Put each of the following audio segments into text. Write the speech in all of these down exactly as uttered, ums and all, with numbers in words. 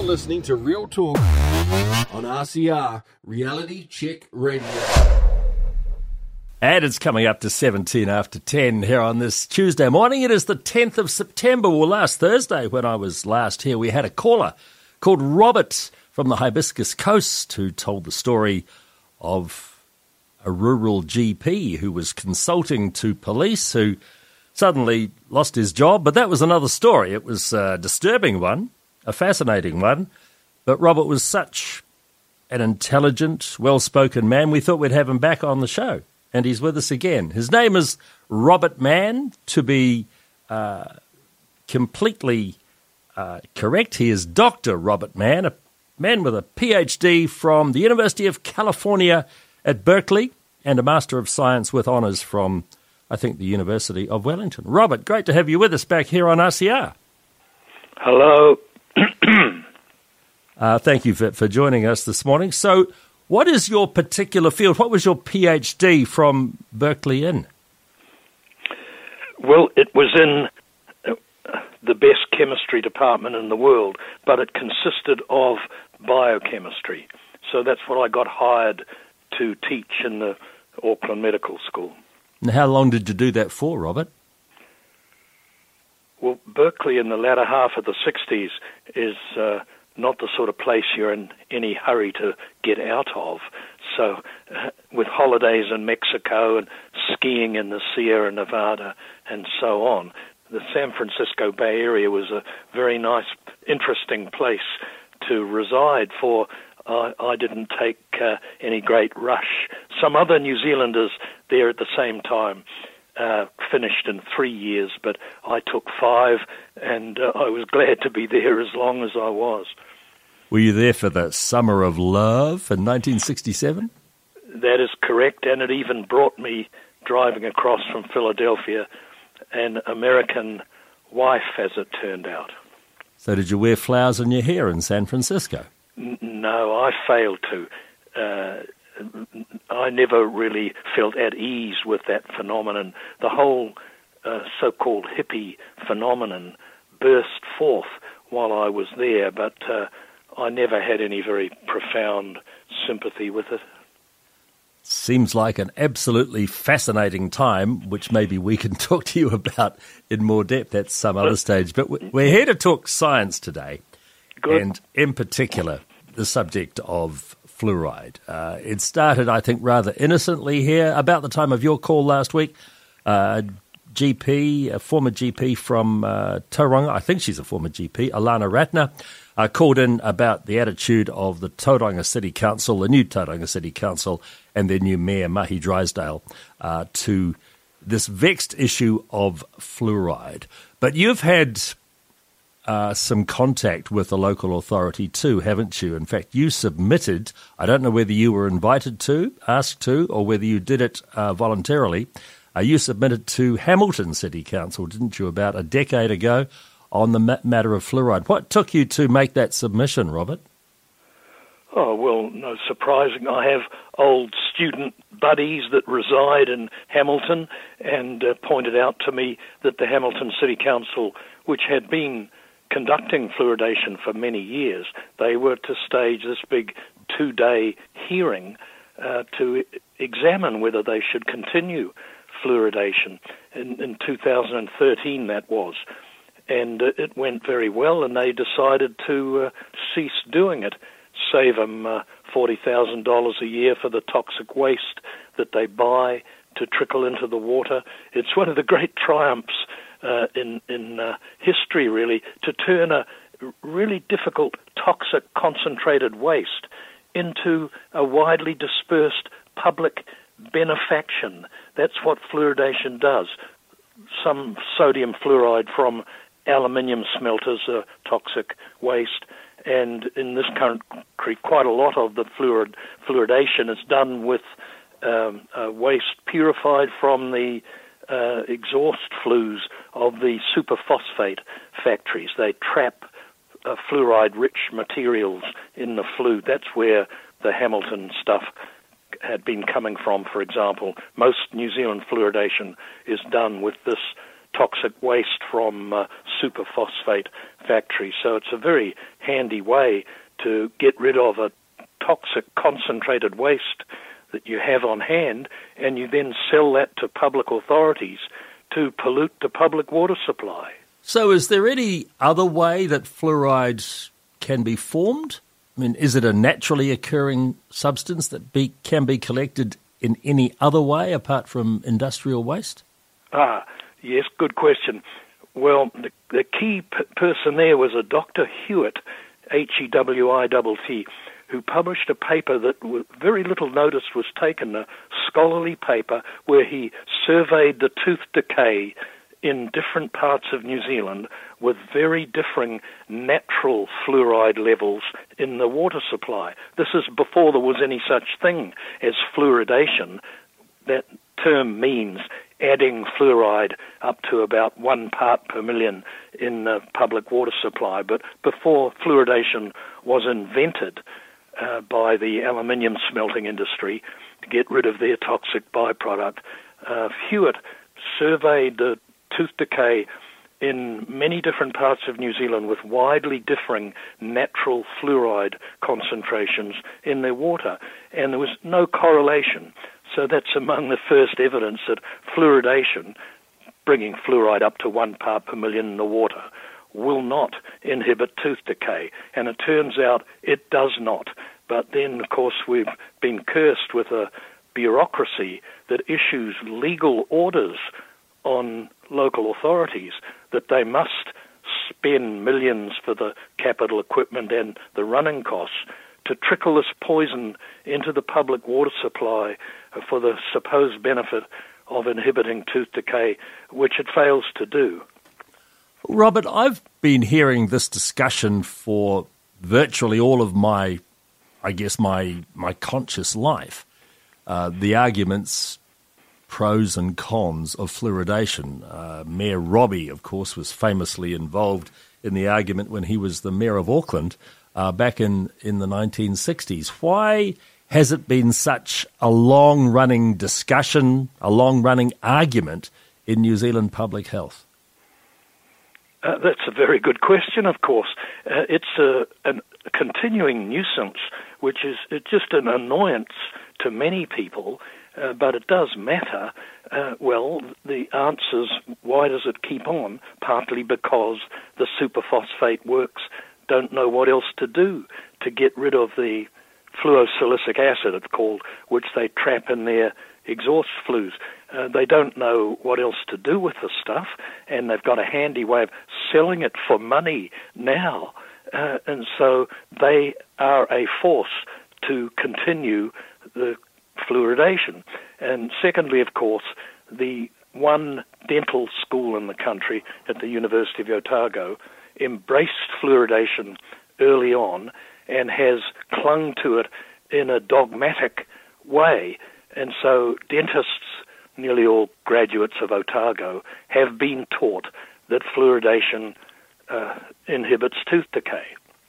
listening to Real Talk on R C R, Reality Check Radio. And it's coming up to seventeen after ten here on this Tuesday morning. It is the tenth of September. Well, last Thursday when I was last here, we had a caller called Robert from the Hibiscus Coast who told the story of a rural G P who was consulting to police who suddenly lost his job. But that was another story. It was a disturbing one, a fascinating one. But Robert was such an intelligent, well-spoken man, we thought we'd have him back on the show. And he's with us again. His name is Robert Mann, to be uh, completely uh, correct. He is Doctor Robert Mann, a man with a P H D from the University of California at Berkeley and a Master of Science with honours from, I think, the University of Wellington. Robert, great to have you with us back here on R C R. Hello. uh, thank you for, for joining us this morning. So, what is your particular field? What was your P H D from Berkeley in? Well, it was in the best chemistry department in the world, but it consisted of biochemistry. So that's what I got hired to teach in the Auckland Medical School. And how long did you do that for, Robert? Well, Berkeley in the latter half of the sixties is uh, not the sort of place you're in any hurry to get out of. So uh, with holidays in Mexico and skiing in the Sierra Nevada and so on, the San Francisco Bay Area was a very nice, interesting place to reside for. Uh, I didn't take uh, any great rush. Some other New Zealanders there at the same time uh, finished in three years, but I took five, and uh, I was glad to be there as long as I was. Were you there for the Summer of Love in nineteen sixty-seven? That is correct, and it even brought me driving across from Philadelphia an American wife, as it turned out. So did you wear flowers in your hair in San Francisco? N- no, I failed to. Uh, I never really felt at ease with that phenomenon. The whole uh, so-called hippie phenomenon burst forth while I was there, but uh, I never had any very profound sympathy with it. Seems like an absolutely fascinating time, which maybe we can talk to you about in more depth at some other stage. But we're here to talk science today, Good. And in particular, the subject of fluoride. Uh, it started, I think, rather innocently here. About the time of your call last week, uh, G P, a former G P from uh, Tauranga, I think she's a former G P, Alana Ratner, uh, called in about the attitude of the Tauranga City Council, the new Tauranga City Council, and their new mayor, Mahi Drysdale, uh, to this vexed issue of fluoride. But you've had uh, some contact with the local authority too, haven't you? In fact, you submitted, I don't know whether you were invited to, asked to, or whether you did it uh, voluntarily, uh, you submitted to Hamilton City Council, didn't you, about a decade ago on the ma- matter of fluoride. What took you to make that submission, Robert? Oh, well, no surprising. I have old student buddies that reside in Hamilton and uh, pointed out to me that the Hamilton City Council, which had been conducting fluoridation for many years, they were to stage this big two-day hearing uh, to examine whether they should continue fluoridation. In, in two thousand thirteen, that was. And uh, it went very well, and they decided to uh, cease doing it. Save them uh, forty thousand dollars a year for the toxic waste that they buy to trickle into the water. It's one of the great triumphs uh, in, in uh, history, really, to turn a really difficult, toxic, concentrated waste into a widely dispersed public benefaction. That's what fluoridation does. Some sodium fluoride from aluminium smelters are toxic waste. And in this country, quite a lot of the fluorid, fluoridation is done with um, uh, waste purified from the uh, exhaust flues of the superphosphate factories. They trap uh, fluoride-rich materials in the flue. That's where the Hamilton stuff had been coming from, for example. Most New Zealand fluoridation is done with this toxic waste from uh, superphosphate factories. So it's a very handy way to get rid of a toxic concentrated waste that you have on hand, and you then sell that to public authorities to pollute the public water supply. So is there any other way that fluoride can be formed? I mean, is it a naturally occurring substance that be, can be collected in any other way apart from industrial waste? Ah, yes, good question. Well, the, the key p- person there was a Doctor Hewitt, H E W I T T, who published a paper that w- very little notice was taken, a scholarly paper where he surveyed the tooth decay in different parts of New Zealand with very differing natural fluoride levels in the water supply. This is before there was any such thing as fluoridation. That term means adding fluoride up to about one part per million in the public water supply. But before fluoridation was invented uh, by the aluminium smelting industry to get rid of their toxic byproduct, uh, Hewitt surveyed the tooth decay in many different parts of New Zealand with widely differing natural fluoride concentrations in their water, and there was no correlation. So that's among the first evidence that fluoridation, bringing fluoride up to one part per million in the water, will not inhibit tooth decay. And it turns out it does not. But then, of course, we've been cursed with a bureaucracy that issues legal orders on local authorities that they must spend millions for the capital equipment and the running costs to trickle this poison into the public water supply for the supposed benefit of inhibiting tooth decay, which it fails to do. Robert, I've been hearing this discussion for virtually all of my, I guess, my my conscious life. Uh, the arguments, pros and cons of fluoridation. Uh, Mayor Robbie, of course, was famously involved in the argument when he was the mayor of Auckland uh, back in, in the nineteen sixties. Why has it been such a long-running discussion, a long-running argument in New Zealand public health? Uh, that's a very good question, of course. Uh, it's a, an, a continuing nuisance, which is it's just an annoyance to many people, uh, but it does matter. Uh, well, the answer's why does it keep on? Partly because the superphosphate works don't know what else to do to get rid of the fluosilicic acid, it's called, which they trap in their exhaust flues. Uh, they don't know what else to do with the stuff, and they've got a handy way of selling it for money now. Uh, and so they are a force to continue the fluoridation. And secondly, of course, the one dental school in the country at the University of Otago embraced fluoridation early on and has clung to it in a dogmatic way. And so dentists, nearly all graduates of Otago, have been taught that fluoridation uh, inhibits tooth decay.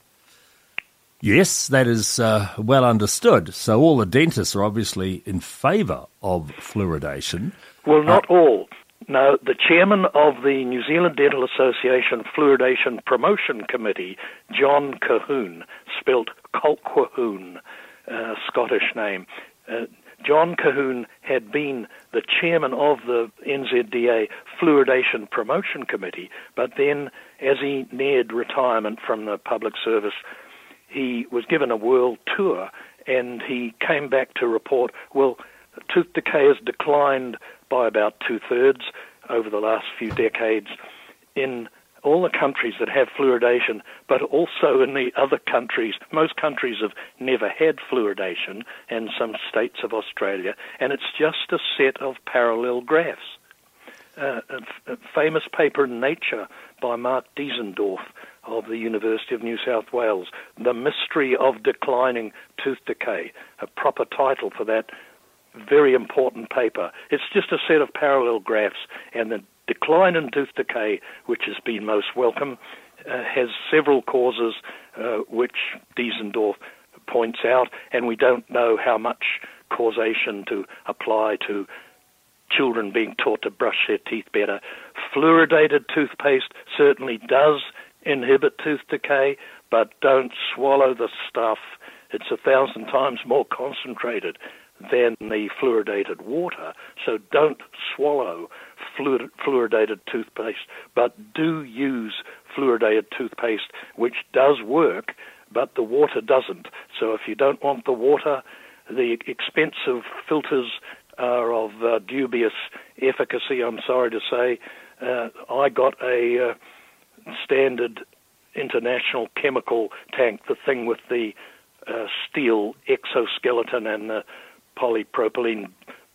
Yes, that is uh, well understood. So all the dentists are obviously in favour of fluoridation. Well, not uh, all. No, the chairman of the New Zealand Dental Association Fluoridation Promotion Committee, John Colquhoun, spelt Colquhoun, uh, Scottish name. Uh, John Colquhoun had been the chairman of the N Z D A Fluoridation Promotion Committee, but then as he neared retirement from the public service, he was given a world tour, and he came back to report, well, tooth decay has declined by about two-thirds over the last few decades in all the countries that have fluoridation, but also in the other countries. Most countries have never had fluoridation, and some states of Australia, and it's just a set of parallel graphs. Uh, a, a famous paper in Nature by Mark Diesendorf of the University of New South Wales, The Mystery of Declining Tooth Decay, a proper title for that very important paper. It's just a set of parallel graphs, and the decline in tooth decay, which has been most welcome, uh, has several causes, uh, which Diesendorf points out, and we don't know how much causation to apply to children being taught to brush their teeth better. Fluoridated toothpaste certainly does inhibit tooth decay, but don't swallow the stuff. It's a thousand times more concentrated than the fluoridated water, so don't swallow fluor- fluoridated toothpaste, but do use fluoridated toothpaste, which does work, but the water doesn't. So if you don't want the water, the expensive filters are of uh, dubious efficacy, I'm sorry to say. Uh, I got a uh, standard international chemical tank, the thing with the uh, steel exoskeleton and the polypropylene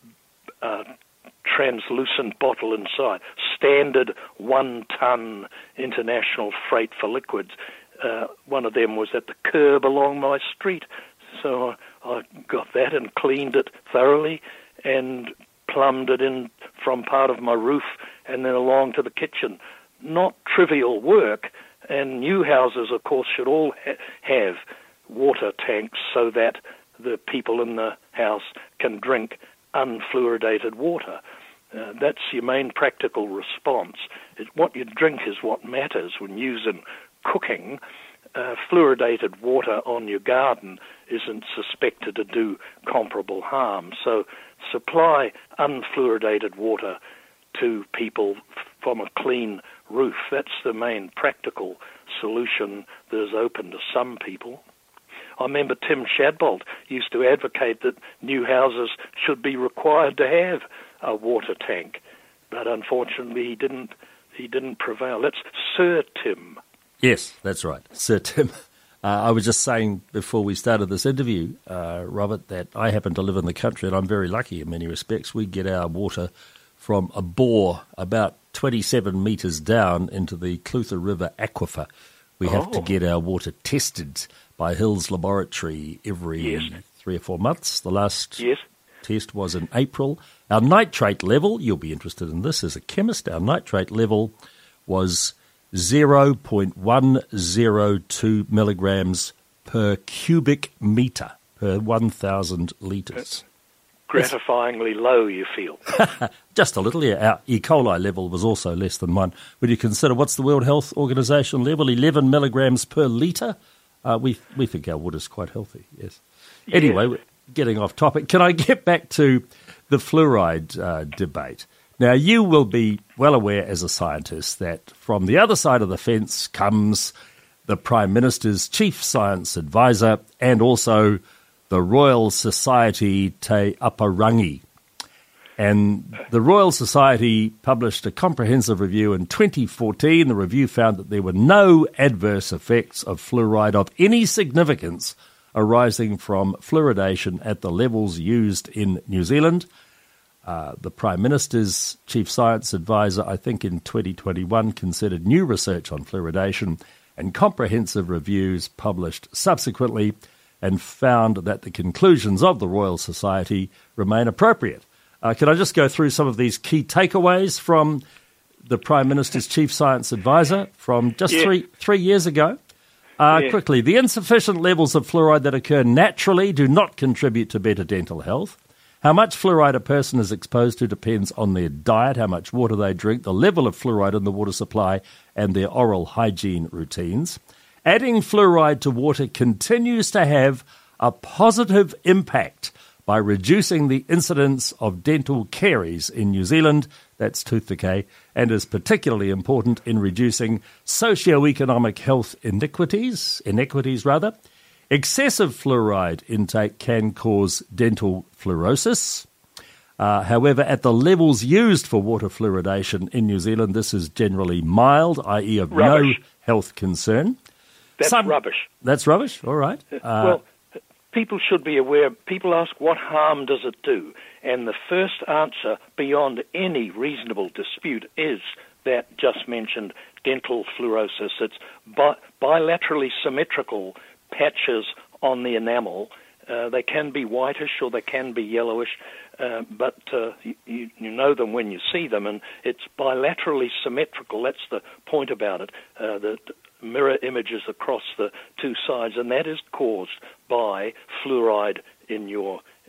uh, translucent bottle inside. Standard one-ton international freight for liquids. Uh, one of them was at the curb along my street, so I got that and cleaned it thoroughly and plumbed it in from part of my roof and then along to the kitchen. Not trivial work, and new houses, of course, should all ha- have water tanks so that the people in the house can drink unfluoridated water. Uh, that's your main practical response. It, what you drink is what matters when using cooking. Uh, fluoridated water on your garden isn't suspected to do comparable harm. So supply unfluoridated water to people from a clean roof. That's the main practical solution that is open to some people. I remember Tim Shadbolt used to advocate that new houses should be required to have a water tank, but unfortunately he didn't. He didn't prevail. That's Sir Tim. Yes, that's right, Sir Tim. Uh, I was just saying before we started this interview, uh, Robert, that I happen to live in the country and I'm very lucky in many respects. We get our water from a bore about twenty-seven metres down into the Clutha River aquifer. We have oh. to get our water tested by Hills Laboratory every yes. three or four months. The last yes. test was in April. Our nitrate level, you'll be interested in this as a chemist, our nitrate level was zero point one zero two milligrams per cubic metre per one thousand litres. Gratifyingly low, you feel. Just a little, yeah. Our E. coli level was also less than one. When you consider what's the World Health Organization level, eleven milligrams per litre, uh, we we think our water's quite healthy, yes. Yeah. Anyway, we're getting off topic. Can I get back to the fluoride uh, debate? Now, you will be well aware as a scientist that from the other side of the fence comes the Prime Minister's chief science advisor and also the Royal Society Te Aparangi. And the Royal Society published a comprehensive review in twenty fourteen. The review found that there were no adverse effects of fluoride of any significance arising from fluoridation at the levels used in New Zealand. Uh, the Prime Minister's chief science advisor, I think in twenty twenty-one, considered new research on fluoridation and comprehensive reviews published subsequently and found that the conclusions of the Royal Society remain appropriate. Uh, can I just go through some of these key takeaways from the Prime Minister's chief science advisor from just yeah. three three years ago? Uh, yeah. Quickly, the insufficient levels of fluoride that occur naturally do not contribute to better dental health. How much fluoride a person is exposed to depends on their diet, how much water they drink, the level of fluoride in the water supply, and their oral hygiene routines. Adding fluoride to water continues to have a positive impact by reducing the incidence of dental caries in New Zealand, that's tooth decay, and is particularly important in reducing socioeconomic health inequities, inequities rather. Excessive fluoride intake can cause dental fluorosis. Uh, however, at the levels used for water fluoridation in New Zealand, this is generally mild, that is of Rubbish. no health concern. That's Some, rubbish. That's rubbish, all right. Uh, well, people should be aware. People ask, what harm does it do? And the first answer, beyond any reasonable dispute, is that just mentioned dental fluorosis. It's bi- bilaterally symmetrical patches on the enamel. Uh, they can be whitish or they can be yellowish, uh, but uh, you, you know them when you see them, and it's bilaterally symmetrical. That's the point about it, uh, the mirror images across the two sides, and that is caused by fluoride in your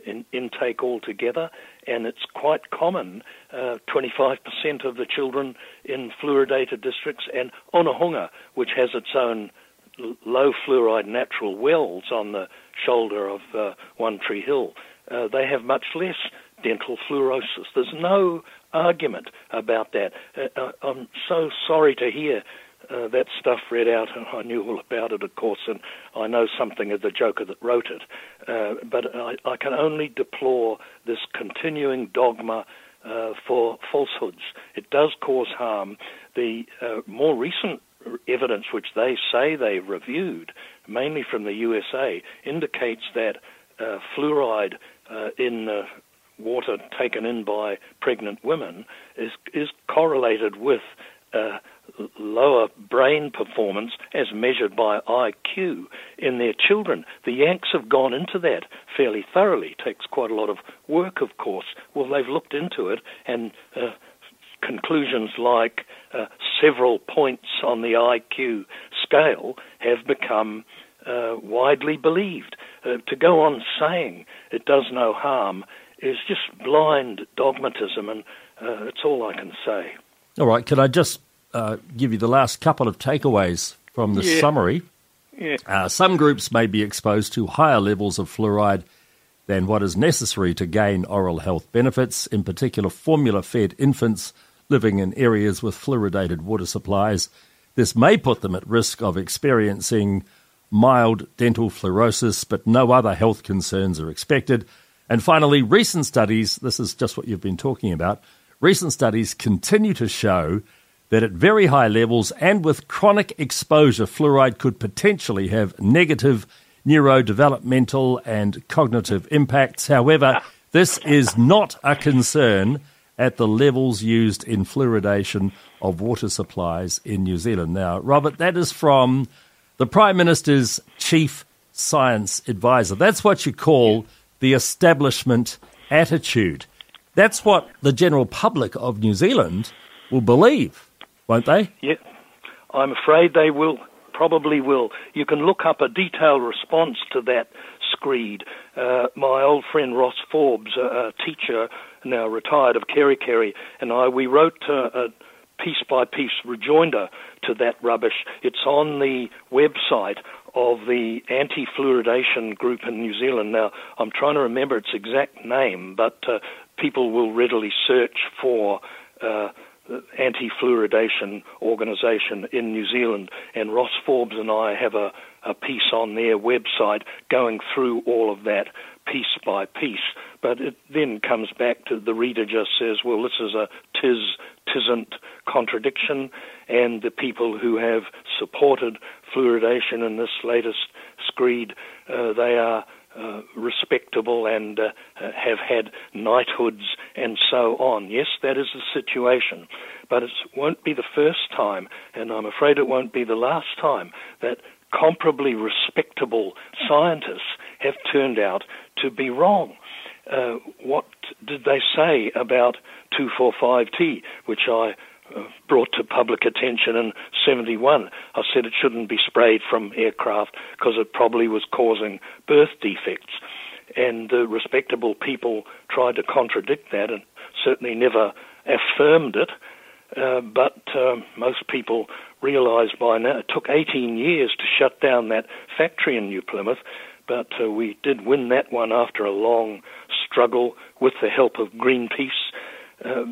in, intake altogether, and it's quite common, uh, twenty-five percent of the children in fluoridated districts, and Onehunga, which has its own l- low fluoride natural wells on the shoulder of uh, One Tree Hill, uh, they have much less dental fluorosis. There's no argument about that. Uh, I'm so sorry to hear Uh, that stuff read out, and I knew all about it, of course, and I know something of the joker that wrote it. Uh, but I, I can only deplore this continuing dogma uh, for falsehoods. It does cause harm. The uh, more recent evidence, which they say they've reviewed, mainly from the U S A, indicates that uh, fluoride uh, in uh, water taken in by pregnant women is, is correlated with uh, lower brain performance as measured by I Q in their children. The Yanks have gone into that fairly thoroughly. It takes quite a lot of work, of course. Well, they've looked into it, and uh, conclusions like uh, several points on the I Q scale have become uh, widely believed. Uh, to go on saying it does no harm is just blind dogmatism, and uh, that's all I can say. All right, can I just uh, give you the last couple of takeaways from the Yeah. summary? Yeah. Uh, some groups may be exposed to higher levels of fluoride than what is necessary to gain oral health benefits, in particular formula-fed infants living in areas with fluoridated water supplies. This may put them at risk of experiencing mild dental fluorosis, but no other health concerns are expected. And finally, recent studies, this is just what you've been talking about, recent studies continue to show that at very high levels and with chronic exposure, fluoride could potentially have negative neurodevelopmental and cognitive impacts. However, this is not a concern at the levels used in fluoridation of water supplies in New Zealand. Now, Robert, that is from the Prime Minister's Chief Science Advisor. That's what you call the establishment attitude. That's what the general public of New Zealand will believe, won't they? Yeah, I'm afraid they will, probably will. You can look up a detailed response to that screed. Uh, my old friend Ross Forbes, a, a teacher now retired of Kerikeri, and I, we wrote uh, a piece-by-piece rejoinder to that rubbish. It's on the website of the anti-fluoridation group in New Zealand. Now, I'm trying to remember its exact name, but uh, people will readily search for uh, anti-fluoridation organisation in New Zealand, and Ross Forbes and I have a, a piece on their website going through all of that piece by piece. But it then comes back to the reader just says, well, this is a tis, tisn't contradiction, and the people who have supported fluoridation in this latest screed, uh, they are uh, respectable and uh, have had knighthoods and so on. Yes, that is the situation, but it won't be the first time, and I'm afraid it won't be the last time, that comparably respectable scientists have turned out to be wrong. Uh, what did they say about two forty-five T, which I uh, brought to public attention in seventy-one? I said it shouldn't be sprayed from aircraft because it probably was causing birth defects. And uh, respectable people tried to contradict that and certainly never affirmed it. Uh, but uh, most people realised by now, it took eighteen years to shut down that factory in New Plymouth, but uh, we did win that one after a long struggle with the help of Greenpeace. Uh,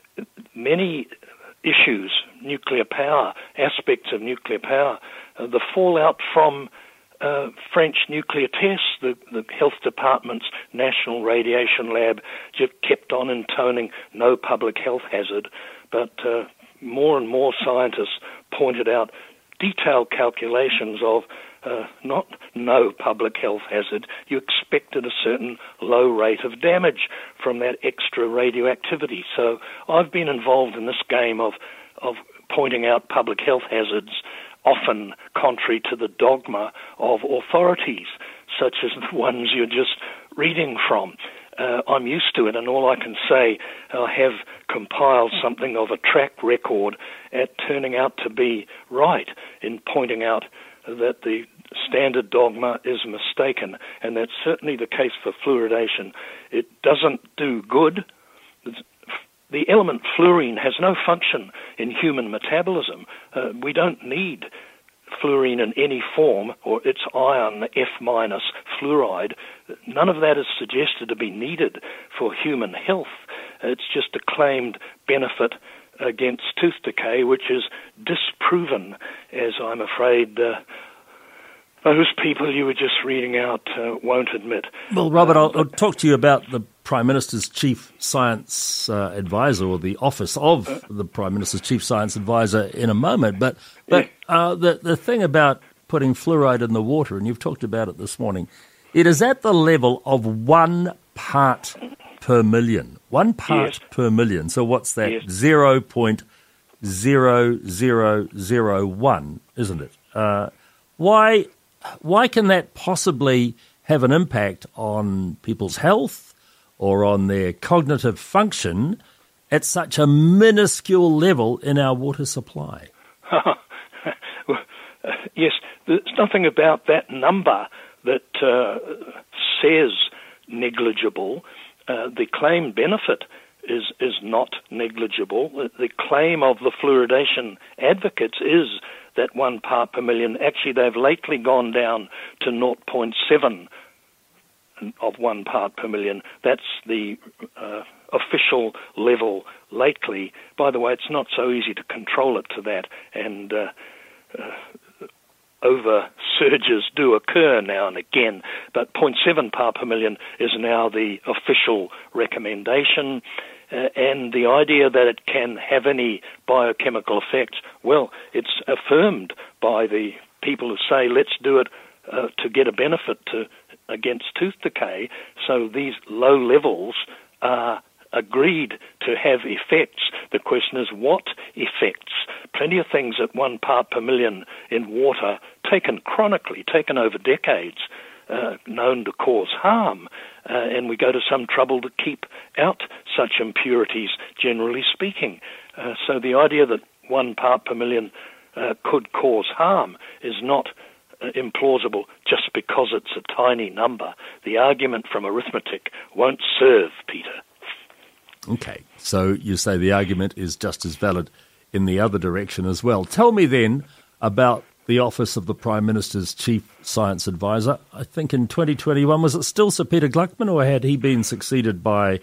many issues, nuclear power, aspects of nuclear power, uh, the fallout from uh, French nuclear tests, the, the Health Department's National Radiation Lab just kept on intoning no public health hazard, but uh, more and more scientists pointed out detailed calculations of uh, not no public health hazard. You expected a certain low rate of damage from that extra radioactivity. So I've been involved in this game of, of pointing out public health hazards, often contrary to the dogma of authorities, such as the ones you're just reading from. Uh, I'm used to it, and all I can say, I have compiled something of a track record at turning out to be right in pointing out that the standard dogma is mistaken, and that's certainly the case for fluoridation. It doesn't do good. The element fluorine has no function in human metabolism. Uh, we don't need fluorine in any form, or its ion F minus fluoride. None of that is suggested to be needed for human health. It's just a claimed benefit against tooth decay, which is disproven, as I'm afraid uh, those people you were just reading out uh, won't admit. Well, Robert, I'll, I'll talk to you about the Prime Minister's Chief Science uh, Advisor, or the Office of uh, the Prime Minister's Chief Science Advisor, in a moment. But but uh, the, the thing about putting fluoride in the water, and you've talked about it this morning, it is at the level of one part per million. One part yes. per million. So what's that? Yes. zero point zero zero zero one, isn't it? Uh, why why can that possibly have an impact on people's health or on their cognitive function at such a minuscule level in our water supply? Well, uh, yes, there's nothing about that number that uh, says negligible. Uh, the claim benefit is is not negligible. The claim of the fluoridation advocates is that one part per million. Actually, they've lately gone down to zero point seven of one part per million. That's the uh, official level lately. By the way, it's not so easy to control it to that, and uh, uh, over surges do occur now and again, but zero point seven part per million is now the official recommendation. Uh, and the idea that it can have any biochemical effects, well, it's affirmed by the people who say let's do it uh, to get a benefit to against tooth decay. So these low levels are agreed to have effects. The question is what effects? Plenty of things at one part per million in water, taken chronically, taken over decades, uh, known to cause harm. Uh, and we go to some trouble to keep out such impurities, generally speaking. Uh, so the idea that one part per million uh, could cause harm is not uh, implausible just because it's a tiny number. The argument from arithmetic won't serve, Peter. Okay, so you say the argument is just as valid in the other direction as well. Tell me then about the Office of the Prime Minister's Chief Science Advisor. I think in twenty twenty-one, was it still Sir Peter Gluckman, or had he been succeeded by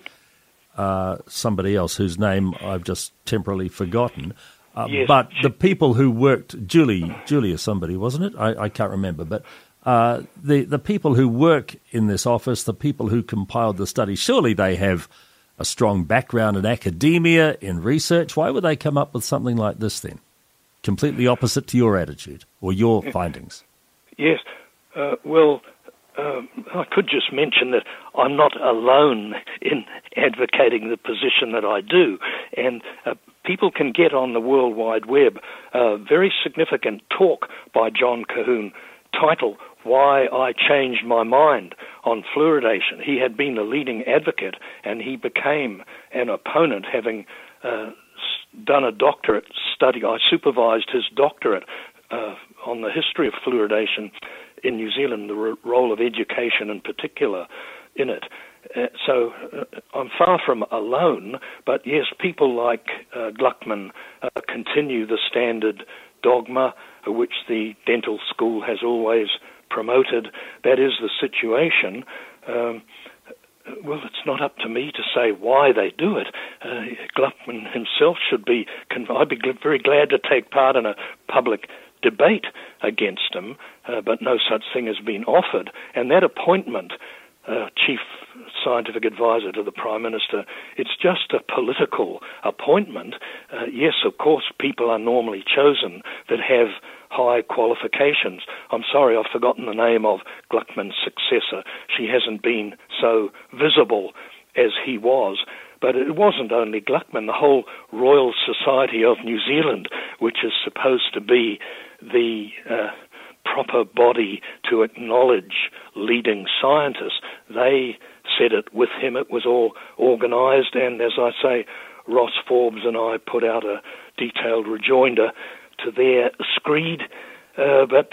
uh, somebody else whose name I've just temporarily forgotten? Uh, yes. But the people who worked, Julie, Julia somebody, wasn't it? I, I can't remember. But uh, the, the people who work in this office, the people who compiled the study, surely they have a strong background in academia, in research. Why would they come up with something like this then? Completely opposite to your attitude or your findings. Yes. Uh, well, uh, I could just mention that I'm not alone in advocating the position that I do. And uh, people can get on the World Wide Web a very significant talk by John Cahoon titled Why I Changed My Mind on Fluoridation. He had been a leading advocate, and he became an opponent, having uh, done a doctorate study. I supervised his doctorate uh, on the history of fluoridation in New Zealand, the r- role of education in particular in it. Uh, so uh, I'm far from alone, but yes, people like uh, Gluckman uh, continue the standard dogma uh, which the dental school has always promoted. That is the situation. Um, Well, it's not up to me to say why they do it. Uh, Gluckman himself should be, I'd be very glad to take part in a public debate against him, uh, but no such thing has been offered. And that appointment, uh, Chief Scientific Advisor to the Prime Minister, it's just a political appointment. Uh, yes, of course, people are normally chosen that have high qualifications. I'm sorry, I've forgotten the name of Gluckman's successor. She hasn't been so visible as he was. But it wasn't only Gluckman. The whole Royal Society of New Zealand, which is supposed to be the uh, proper body to acknowledge leading scientists, they said it with him. It was all organised, and as I say, Ross Forbes and I put out a detailed rejoinder to their screed, uh, but that's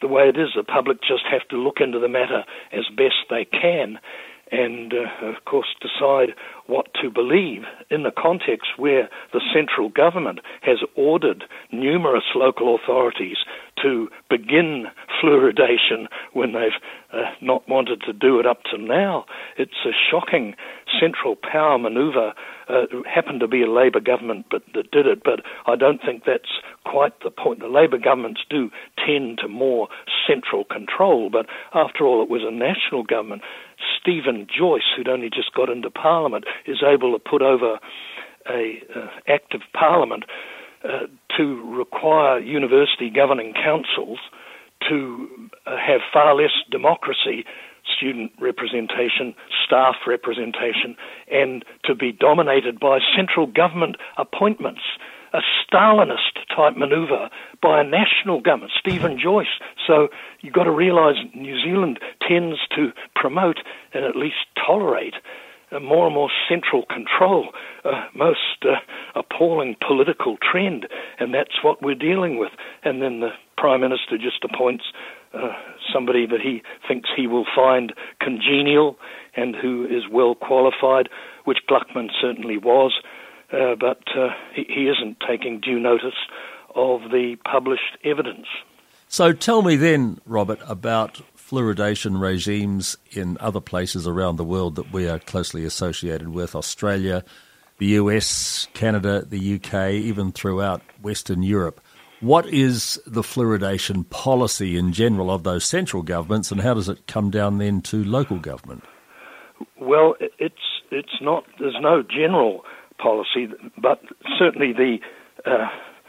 the way it is. The public just have to look into the matter as best they can and, uh, of course, decide what to believe in the context where the central government has ordered numerous local authorities to begin fluoridation when they've uh, not wanted to do it up to now. It's a shocking central power manoeuvre. Uh, it happened to be a Labour government but that did it, but I don't think that's quite the point. The Labour governments do tend to more central control, but after all, it was a national government. Stephen Joyce, who'd only just got into Parliament, is able to put over a uh, Act of Parliament uh, to require university governing councils to uh, have far less democracy, student representation, staff representation, and to be dominated by central government appointments. A Stalinist-type manoeuvre by a national government, Stephen Joyce. So you've got to realise New Zealand tends to promote and at least tolerate a more and more central control, uh, most uh, appalling political trend, and that's what we're dealing with. And then the Prime Minister just appoints uh, somebody that he thinks he will find congenial and who is well qualified, which Gluckman certainly was. Uh, but uh, he, he isn't taking due notice of the published evidence. So tell me then, Robert, about fluoridation regimes in other places around the world that we are closely associated with, Australia, the U S, Canada, the U K, even throughout Western Europe. What is the fluoridation policy in general of those central governments, and how does it come down then to local government? Well, it's it's not, there's no general policy, but certainly the uh,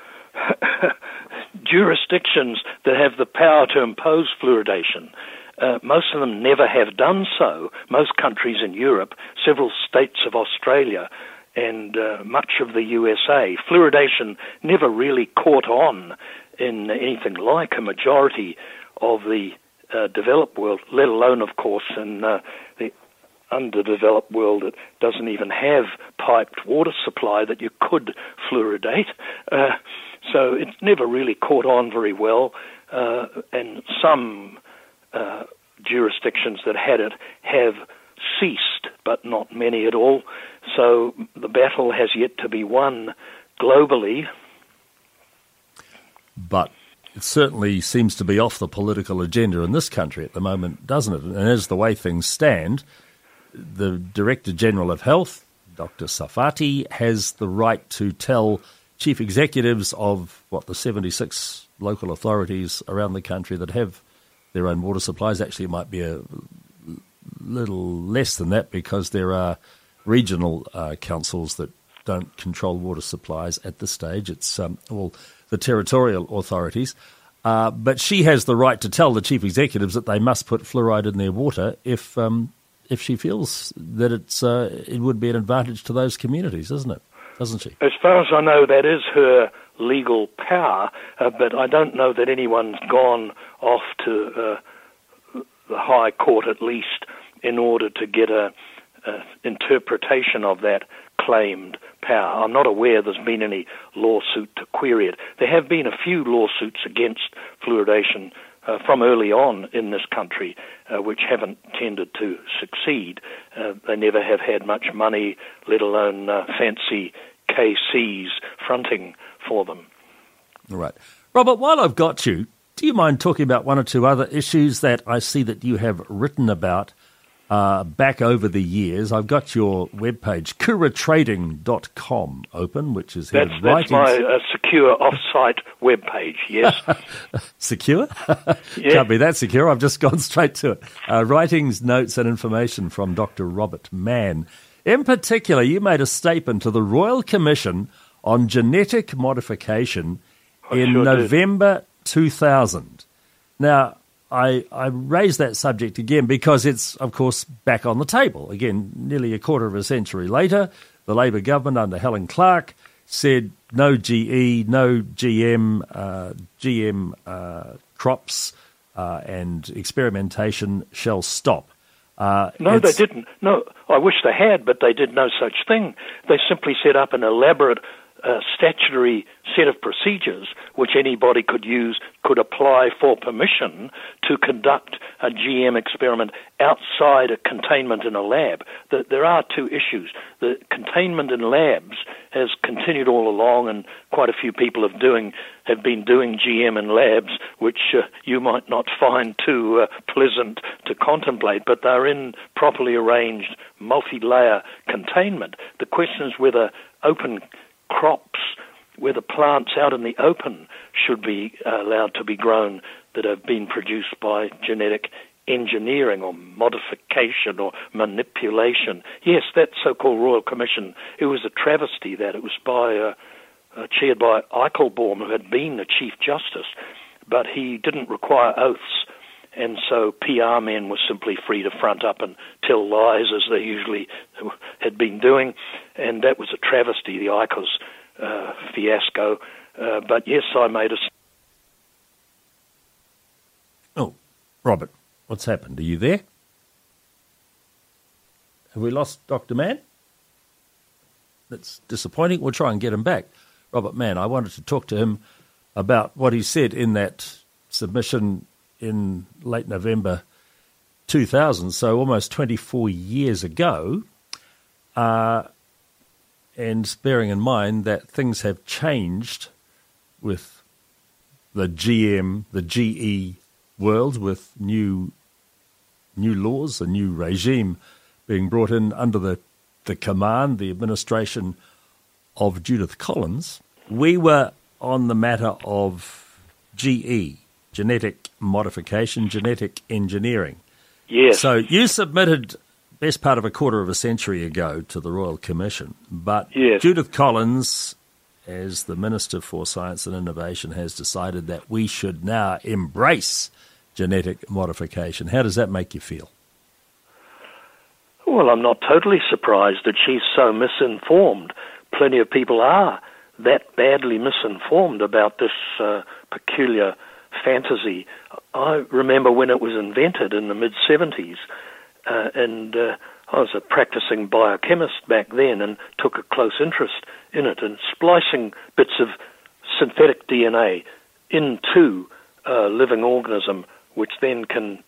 jurisdictions that have the power to impose fluoridation, uh, most of them never have done so. Most countries in Europe, several states of Australia, and uh, much of the U S A, fluoridation never really caught on in anything like a majority of the uh, developed world, let alone, of course, in uh, the underdeveloped world that doesn't even have piped water supply that you could fluoridate. Uh, so it's never really caught on very well, uh, and some uh, jurisdictions that had it have ceased, but not many at all. So the battle has yet to be won globally. But it certainly seems to be off the political agenda in this country at the moment, doesn't it? And as the way things stand, the Director General of Health, Doctor Sarfati, has the right to tell chief executives of, what, the seventy-six local authorities around the country that have their own water supplies. Actually, it might be a little less than that because there are regional uh, councils that don't control water supplies at this stage. It's um, all the territorial authorities. Uh, but she has the right to tell the chief executives that they must put fluoride in their water if um, if she feels that it's uh, it would be an advantage to those communities, isn't it? Doesn't she? As far as I know, that is her legal power, uh, but I don't know that anyone's gone off to uh, the High Court, at least, in order to get a, a interpretation of that claimed power. I'm not aware there's been any lawsuit to query it. There have been a few lawsuits against fluoridation uh, from early on in this country, uh, which haven't tended to succeed. Uh, they never have had much money, let alone uh, fancy K Cs fronting for them. All right. Robert, while I've got you, do you mind talking about one or two other issues that I see that you have written about uh, back over the years? I've got your webpage, kura trading dot com, open, which is That's, that's my uh, secure off-site webpage, yes. Secure? Yeah. Can't be that secure. I've just gone straight to it. Uh, writings, notes and information from Doctor Robert Mann. In particular, you made a statement to the Royal Commission on Genetic Modification I in sure November did. two thousand. Now, I, I raise that subject again because it's, of course, back on the table. Again, nearly a quarter of a century later, the Labour government under Helen Clark said no G E, no G M, uh, G M uh, crops uh, and experimentation shall stop. Uh, no, they didn't. No, I wish they had, but they did no such thing. They simply set up an elaborate uh, statutory set of procedures which anybody could use, could apply for permission to conduct a G M experiment outside a containment in a lab. The, there are two issues. The containment in labs has continued all along, and quite a few people have doing have been doing G M in labs, which uh, you might not find too uh, pleasant to contemplate, but they're in properly arranged multi-layer containment. The question is whether open crops, whether plants out in the open should be uh, allowed to be grown that have been produced by genetic engineering or modification or manipulation. Yes, that so-called Royal Commission, it was a travesty that. It was by uh, uh, chaired by Eichelbaum, who had been the Chief Justice, but he didn't require oaths, and so P R men were simply free to front up and tell lies as they usually had been doing, and that was a travesty, the Eichels uh, fiasco. Uh, but yes, I made a... Oh, Robert, what's happened? Are you there? Have we lost Doctor Mann? That's disappointing. We'll try and get him back. Robert Mann, I wanted to talk to him about what he said in that submission in late November two thousand, so almost twenty-four years ago, uh, and bearing in mind that things have changed with the G M, the G E world, with new new laws, a new regime being brought in under the, the command, the administration of Judith Collins. We were on the matter of G E, genetic modification, genetic engineering. Yes. So you submitted best part of a quarter of a century ago to the Royal Commission, but yes. Judith Collins, as the Minister for Science and Innovation, has decided that we should now embrace genetic modification. How does that make you feel? Well, I'm not totally surprised that she's so misinformed. Plenty of people are that badly misinformed about this uh, peculiar fantasy. I remember when it was invented in the mid-seventies, uh, and uh, I was a practicing biochemist back then and took a close interest in it, and splicing bits of synthetic D N A into a living organism, which then can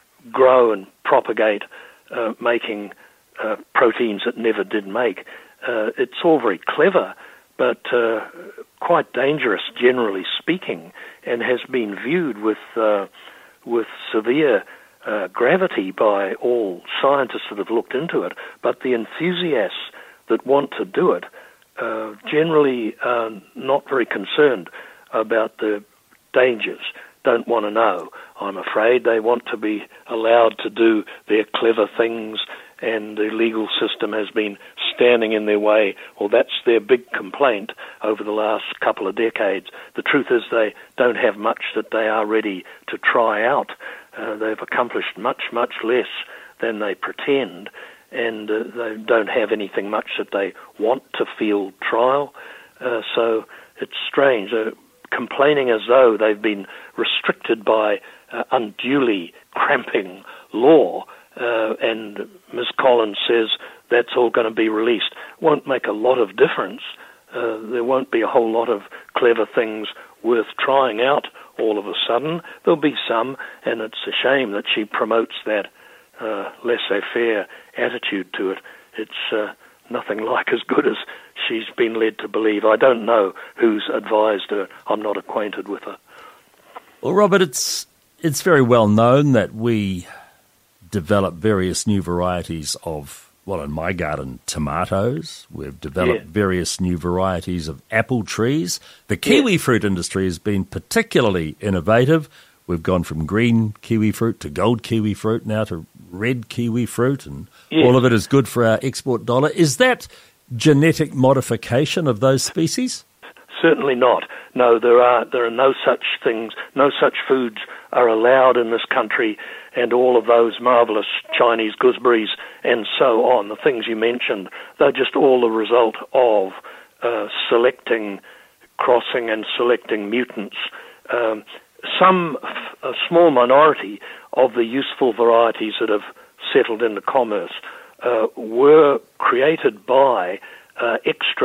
grow and propagate, uh, making uh, proteins it never did make. Uh, it's all very clever, but uh, quite dangerous, generally speaking, and has been viewed with uh, with severe uh, gravity by all scientists that have looked into it. But the enthusiasts that want to do it uh, generally are not very concerned about the dangers, don't want to know. I'm afraid they want to be allowed to do their clever things, and the legal system has been standing in their way. Well, that's their big complaint over the last couple of decades. The truth is they don't have much that they are ready to try out. Uh, they've accomplished much, much less than they pretend, and uh, they don't have anything much that they want to field trial. Uh, so it's strange. Uh, complaining as though they've been restricted by uh, unduly cramping law, uh, and Miz Collins says that's all going to be released. Won't make a lot of difference. Uh, there won't be a whole lot of clever things worth trying out all of a sudden. There'll be some, and it's a shame that she promotes that uh, laissez-faire attitude to it. It's uh, nothing like as good as she's been led to believe. I don't know who's advised her. I'm not acquainted with her. Well, Robert, it's it's very well known that we develop various new varieties of, well, in my garden, tomatoes. We've developed yeah. various new varieties of apple trees. The kiwi yeah. fruit industry has been particularly innovative. We've gone from green kiwi fruit to gold kiwi fruit, now to red kiwi fruit, and yeah. all of it is good for our export dollar. Is that genetic modification of those species? Certainly not. No, there are there are no such things, no such foods are allowed in this country, and all of those marvellous Chinese gooseberries and so on, the things you mentioned, they're just all the result of uh, selecting, crossing and selecting mutants. Um, some, a small minority of the useful varieties that have settled into commerce uh, were created by uh, extra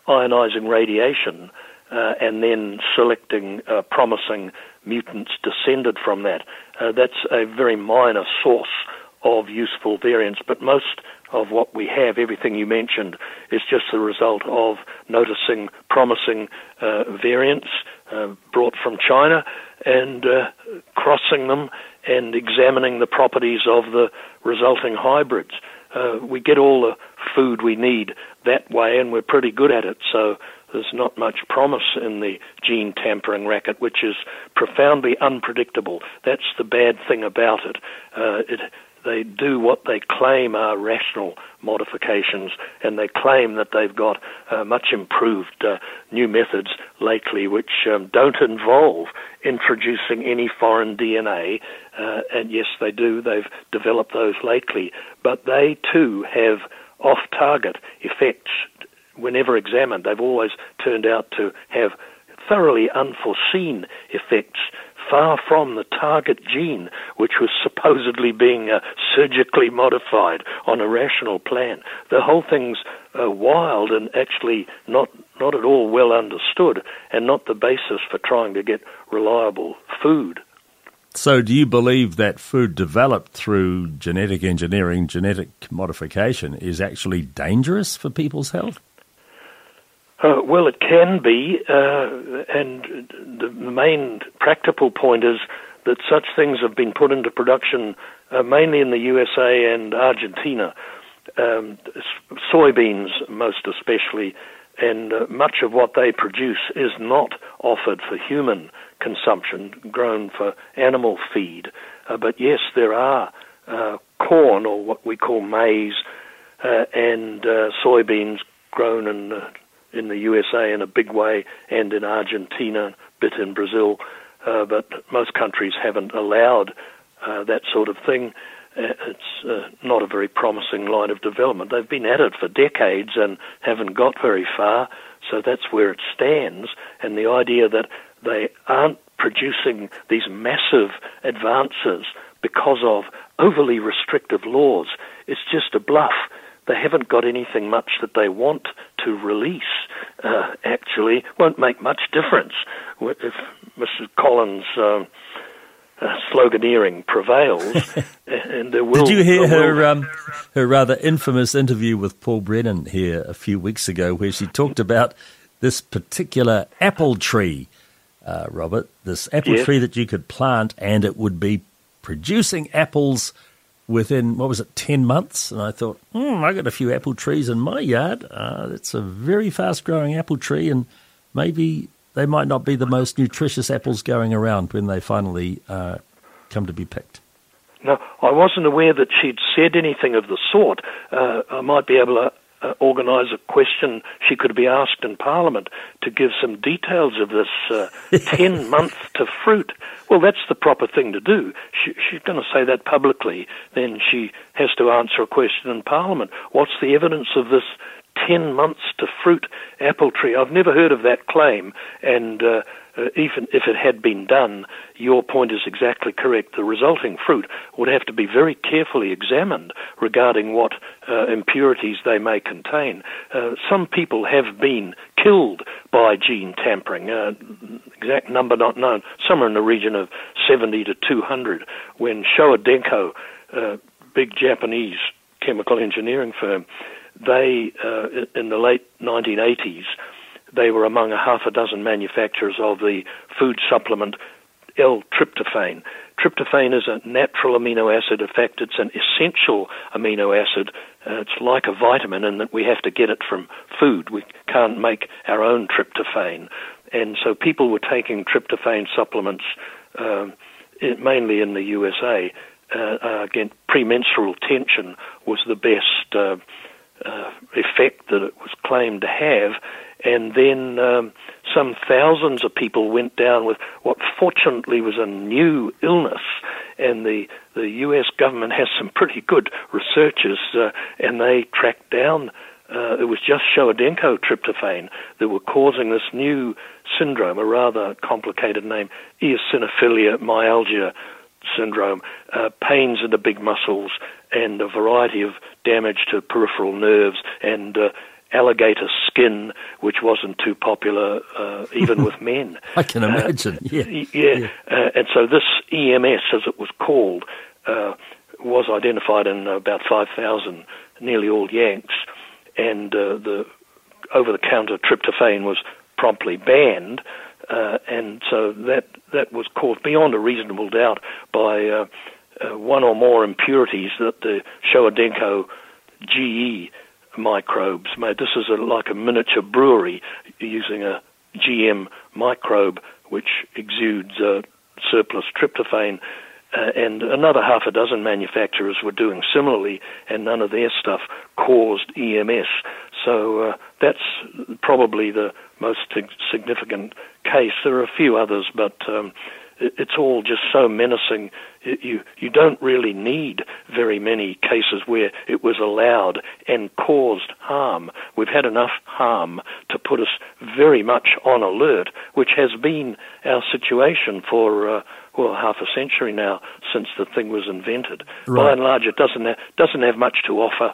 ionizing radiation uh, and then selecting uh, promising mutants descended from that. Uh, that's a very minor source of useful variants, but most of what we have, everything you mentioned, is just the result of noticing promising uh, variants uh, brought from China and uh, crossing them and examining the properties of the resulting hybrids. Uh, we get all the food we need that way, and we're pretty good at it, so there's not much promise in the gene tampering racket, which is profoundly unpredictable. That's the bad thing about it. Uh, it They do what they claim are rational modifications, and they claim that they've got uh, much improved uh, new methods lately which um, don't involve introducing any foreign D N A, uh, and yes, they do. They've developed those lately, but they too have off-target effects. Whenever examined, they've always turned out to have thoroughly unforeseen effects far from the target gene, which was supposedly being uh, surgically modified on a rational plan. The whole thing's uh, wild and actually not not at all well understood, and not the basis for trying to get reliable food. So do you believe that food developed through genetic engineering, genetic modification, is actually dangerous for people's health? Uh, well, it can be, uh, and the main practical point is that such things have been put into production uh, mainly in the U S A and Argentina, um, soybeans most especially, and uh, much of what they produce is not offered for human consumption, grown for animal feed. Uh, but yes, there are uh, corn, or what we call maize, uh, and uh, soybeans grown in uh, in the U S A in a big way, and in Argentina, a bit in Brazil, uh, but most countries haven't allowed uh, that sort of thing. Uh, it's uh, not a very promising line of development. They've been at it for decades and haven't got very far, so that's where it stands. And the idea that they aren't producing these massive advances because of overly restrictive laws, it's just a bluff. They haven't got anything much that they want to release, uh, actually. Won't make much difference if Missus Collins' uh, uh, sloganeering prevails. And there will, Did you hear there her will... um, her rather infamous interview with Paul Brennan here a few weeks ago, where she talked about this particular apple tree, uh, Robert, this apple yes. tree that you could plant and it would be producing apples within, what was it, ten months? And I thought, hmm, I got a few apple trees in my yard. Uh, it's a very fast-growing apple tree, and maybe they might not be the most nutritious apples going around when they finally uh, come to be picked. No, I wasn't aware that she'd said anything of the sort. Uh, I might be able to uh, organise a question she could be asked in Parliament to give some details of this uh, ten month to fruit. Well, that's the proper thing to do. She, she's going to say that publicly, then she has to answer a question in Parliament. What's the evidence of this ten months to fruit apple tree? I've never heard of that claim, and uh, uh, even if it had been done, your point is exactly correct. The resulting fruit would have to be very carefully examined regarding what uh, impurities they may contain. Uh, some people have been killed by gene tampering, uh, exact number not known, somewhere in the region of seventy to two hundred, when Showa Denko, uh, big Japanese chemical engineering firm, they, uh, in the late nineteen eighties, they were among a half a dozen manufacturers of the food supplement L-tryptophan. Tryptophan is a natural amino acid. In fact, it's an essential amino acid. Uh, it's like a vitamin in that we have to get it from food. We can't make our own tryptophan. And so people were taking tryptophan supplements, uh, mainly in the U S A. Uh, uh, again, premenstrual tension was the best uh, uh, effect that it was claimed to have. And then um, some thousands of people went down with what fortunately was a new illness. And the, the U S government has some pretty good researchers, uh, and they tracked down, uh, it was just Showa Denko tryptophan that were causing this new syndrome, a rather complicated name, eosinophilia myalgia syndrome, uh, pains in the big muscles, and a variety of damage to peripheral nerves, and uh, alligator skin, which wasn't too popular uh, even with men. I can imagine, uh, yeah. Yeah, yeah. Uh, and so this E M S, as it was called, uh, was identified in about five thousand, nearly all Yanks, and uh, the over-the-counter tryptophan was promptly banned, uh, and so that that was caused beyond a reasonable doubt by uh, uh, one or more impurities that the Showa G E microbes made. This is a, like a miniature brewery using a G M microbe which exudes uh, surplus tryptophan, uh, and another half a dozen manufacturers were doing similarly, and none of their stuff caused E M S. So uh, that's probably the most significant case. There are a few others, but um, it's all just so menacing. You you don't really need very many cases where it was allowed and caused harm. We've had enough harm to put us very much on alert, which has been our situation for uh, well half a century now since the thing was invented. Right. By and large, it doesn't ha- doesn't have much to offer,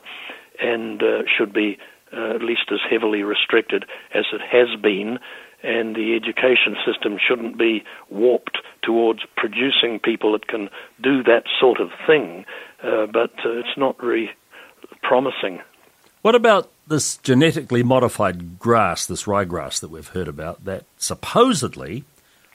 and uh, should be uh, at least as heavily restricted as it has been. And the education system shouldn't be warped towards producing people that can do that sort of thing, uh, but uh, it's not very promising. What about this genetically modified grass, this ryegrass that we've heard about, that supposedly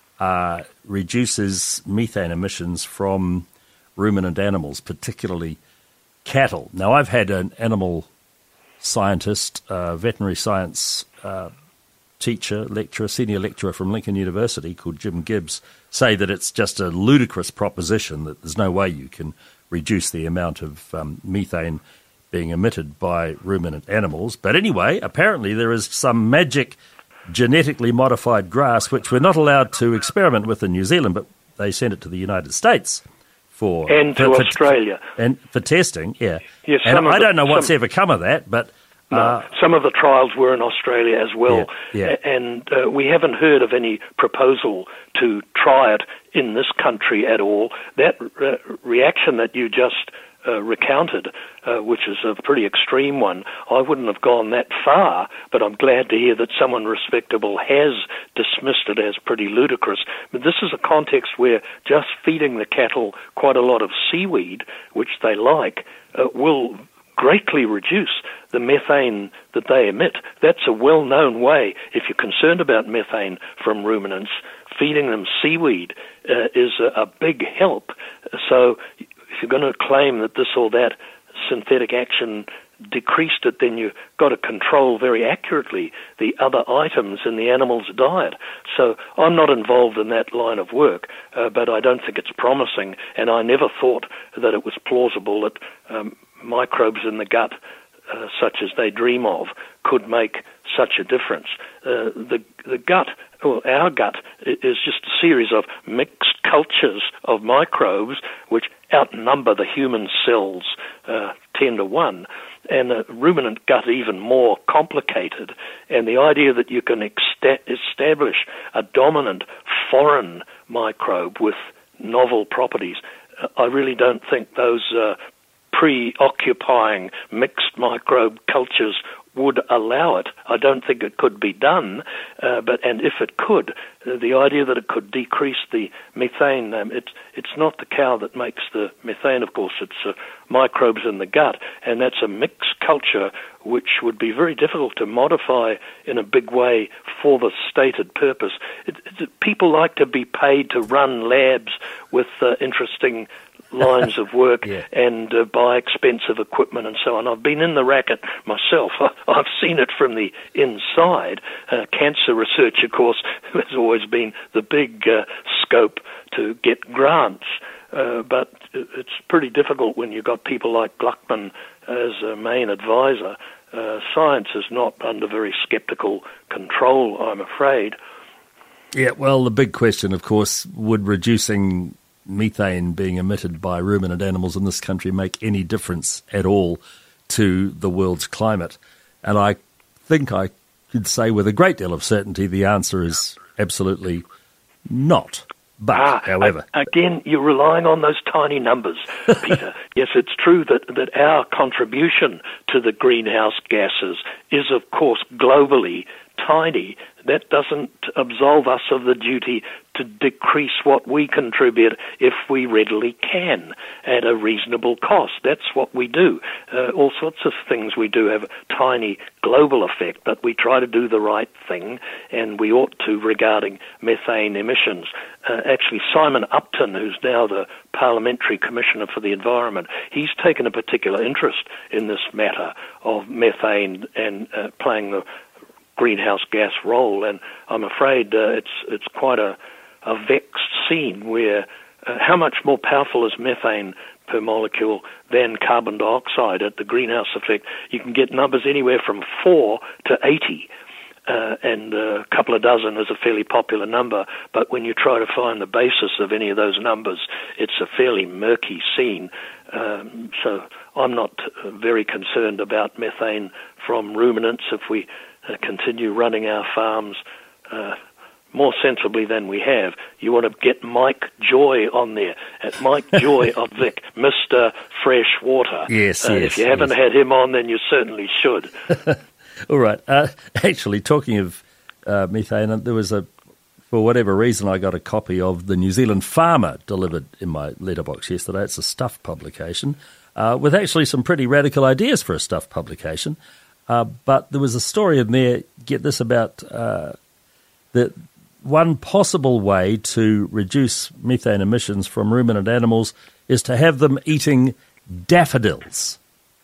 uh, reduces methane emissions from ruminant animals, particularly cattle? Now, I've had an animal scientist, uh, veterinary science uh teacher, lecturer, senior lecturer from Lincoln University called Jim Gibbs say that it's just a ludicrous proposition, that there's no way you can reduce the amount of um, methane being emitted by ruminant animals. But anyway, apparently there is some magic genetically modified grass which we're not allowed to experiment with in New Zealand, but they send it to the United States for and to for, Australia for, and for testing. Yeah, yes, and I the, don't know what's some, ever come of that, but. No, Uh, some of the trials were in Australia as well, yeah, yeah. and uh, we haven't heard of any proposal to try it in this country at all. That re- reaction that you just uh, recounted, uh, which is a pretty extreme one, I wouldn't have gone that far, but I'm glad to hear that someone respectable has dismissed it as pretty ludicrous. But this is a context where just feeding the cattle quite a lot of seaweed, which they like, uh, will greatly reduce the methane that they emit. That's a well-known way. If you're concerned about methane from ruminants, feeding them seaweed uh, is a, a big help. So if you're going to claim that this or that synthetic action decreased it, then you've got to control very accurately the other items in the animal's diet. So I'm not involved in that line of work, uh, but I don't think it's promising, and I never thought that it was plausible that um, microbes in the gut, uh, such as they dream of, could make such a difference. Uh, the the gut, well, our gut, is just a series of mixed cultures of microbes which outnumber the human cells uh, ten to one, and a ruminant gut even more complicated. And the idea that you can exta- establish a dominant foreign microbe with novel properties, uh, I really don't think those uh, preoccupying mixed microbe cultures would allow it. I don't think it could be done, uh, but and if it could, uh, the idea that it could decrease the methane, um, it's it's not the cow that makes the methane, of course, it's uh, microbes in the gut, and that's a mixed culture which would be very difficult to modify in a big way for the stated purpose. It, it, people like to be paid to run labs with uh, interesting lines of work yeah. and uh, buy expensive equipment and so on. I've been in the racket myself. I've seen it from the inside. Uh, cancer research, of course, has always been the big uh, scope to get grants, uh, but it's pretty difficult when you've got people like Gluckman as a main advisor. Uh, science is not under very skeptical control, I'm afraid. Yeah, well, the big question, of course, would reducing methane being emitted by ruminant animals in this country make any difference at all to the world's climate? And I think I could say with a great deal of certainty the answer is absolutely not. But, ah, however... Again, you're relying on those tiny numbers, Peter. Yes, it's true that, that our contribution to the greenhouse gases is, of course, globally tiny. That doesn't absolve us of the duty to decrease what we contribute if we readily can at a reasonable cost. That's what we do. Uh, all sorts of things we do have a tiny global effect, but we try to do the right thing, and we ought to regarding methane emissions. Uh, actually, Simon Upton, who's now the Parliamentary Commissioner for the Environment, he's taken a particular interest in this matter of methane and uh, playing the greenhouse gas role, and I'm afraid uh, it's it's quite a, a vexed scene where uh, how much more powerful is methane per molecule than carbon dioxide at the greenhouse effect? You can get numbers anywhere from four to eighty, uh, and uh, a couple of dozen is a fairly popular number, but when you try to find the basis of any of those numbers, it's a fairly murky scene. Um, so I'm not uh, very concerned about methane from ruminants if we Uh, continue running our farms uh, more sensibly than we have. You want to get Mike Joy on there, at Mike Joy of Vic, Mister Fresh Water. Yes, uh, yes. If you haven't yes. had him on, then you certainly should. All right. Uh, actually, talking of uh, methane, there was a, for whatever reason, I got a copy of the New Zealand Farmer delivered in my letterbox yesterday. It's a Stuff publication uh, with actually some pretty radical ideas for a Stuff publication. Uh, but there was a story in there, get this, about uh, that one possible way to reduce methane emissions from ruminant animals is to have them eating daffodils.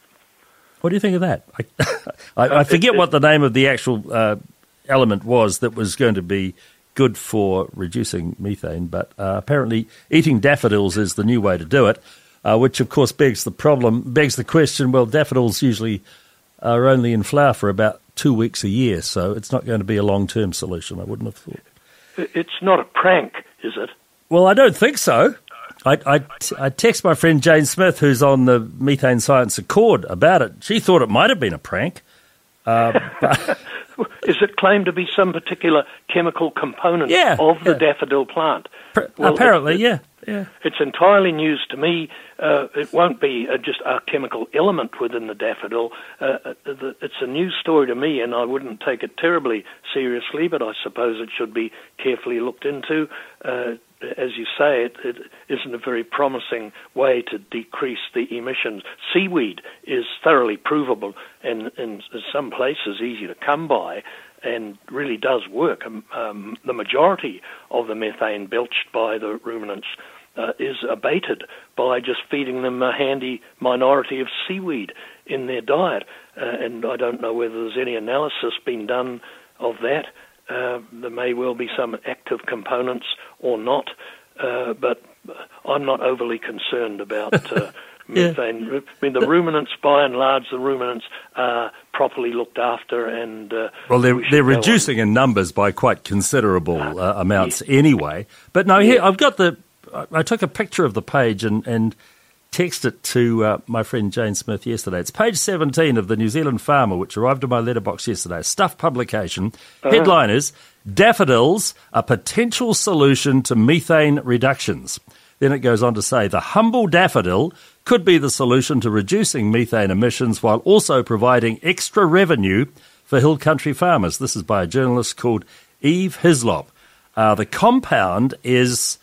What do you think of that? I, I, I forget what the name of the actual uh, element was that was going to be good for reducing methane, but uh, apparently eating daffodils is the new way to do it, uh, which of course begs the problem, begs the question, well, daffodils usually are only in flower for about two weeks a year, so it's not going to be a long-term solution, I wouldn't have thought. It's not a prank, is it? Well, I don't think so. I, I, I text my friend Jane Smith, who's on the Methane Science Accord, about it. She thought it might have been a prank. Uh, but is it claimed to be some particular chemical component yeah, of the yeah. daffodil plant? Well, apparently, it, yeah. Yeah. It's entirely news to me. Uh, it won't be uh, just a chemical element within the daffodil. Uh, the, it's a news story to me, and I wouldn't take it terribly seriously, but I suppose it should be carefully looked into. Uh, as you say, it, it isn't a very promising way to decrease the emissions. Seaweed is thoroughly provable and in some places easy to come by, and really does work. Um, um, the majority of the methane belched by the ruminants uh, is abated by just feeding them a handy minority of seaweed in their diet. Uh, and I don't know whether there's any analysis being done of that. Uh, there may well be some active components or not, uh, but I'm not overly concerned about uh, methane. Yeah. I mean, the ruminants, by and large, the ruminants are properly looked after, and uh, well, they're we they're reducing on. in numbers by quite considerable uh, amounts yeah. anyway. But no, here I've got the. I took a picture of the page and and texted it to uh, my friend Jane Smith yesterday. It's page seventeen of the New Zealand Farmer, which arrived in my letterbox yesterday. Stuff publication. Uh-huh. Headline is Daffodils: A Potential Solution to Methane Reductions. Then it goes on to say the humble daffodil could be the solution to reducing methane emissions while also providing extra revenue for hill country farmers. This is by a journalist called Eve Hislop. Uh, the compound is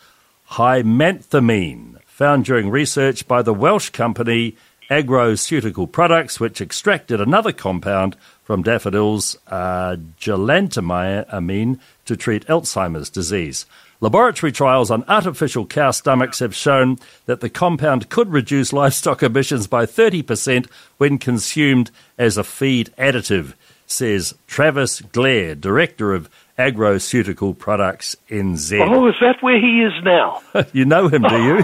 hymanthemine, found during research by the Welsh company Agroceutical Products, which extracted another compound from daffodils, uh, galantamine, to treat Alzheimer's disease. Laboratory trials on artificial cow stomachs have shown that the compound could reduce livestock emissions by thirty percent when consumed as a feed additive, says Travis Glare, Director of Agroceutical Products N Z. Oh, is that where he is now? You know him, do you?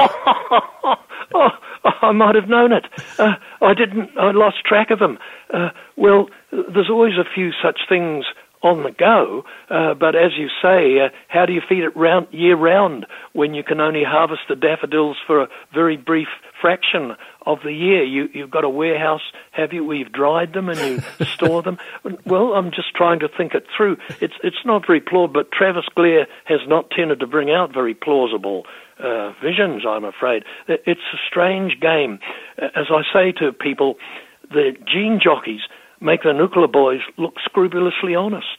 oh, I might have known it. Uh, I didn't. I lost track of him. Uh, well, there's always a few such things on the go, uh, but as you say, uh, how do you feed it round, year-round when you can only harvest the daffodils for a very brief fraction of the year. You, you've got a warehouse, have you, where you've dried them and you store them? Well, I'm just trying to think it through. It's it's not very plausible, but Travis Glare has not tended to bring out very plausible uh, visions, I'm afraid. It's a strange game. As I say to people, the gene jockeys make the nuclear boys look scrupulously honest.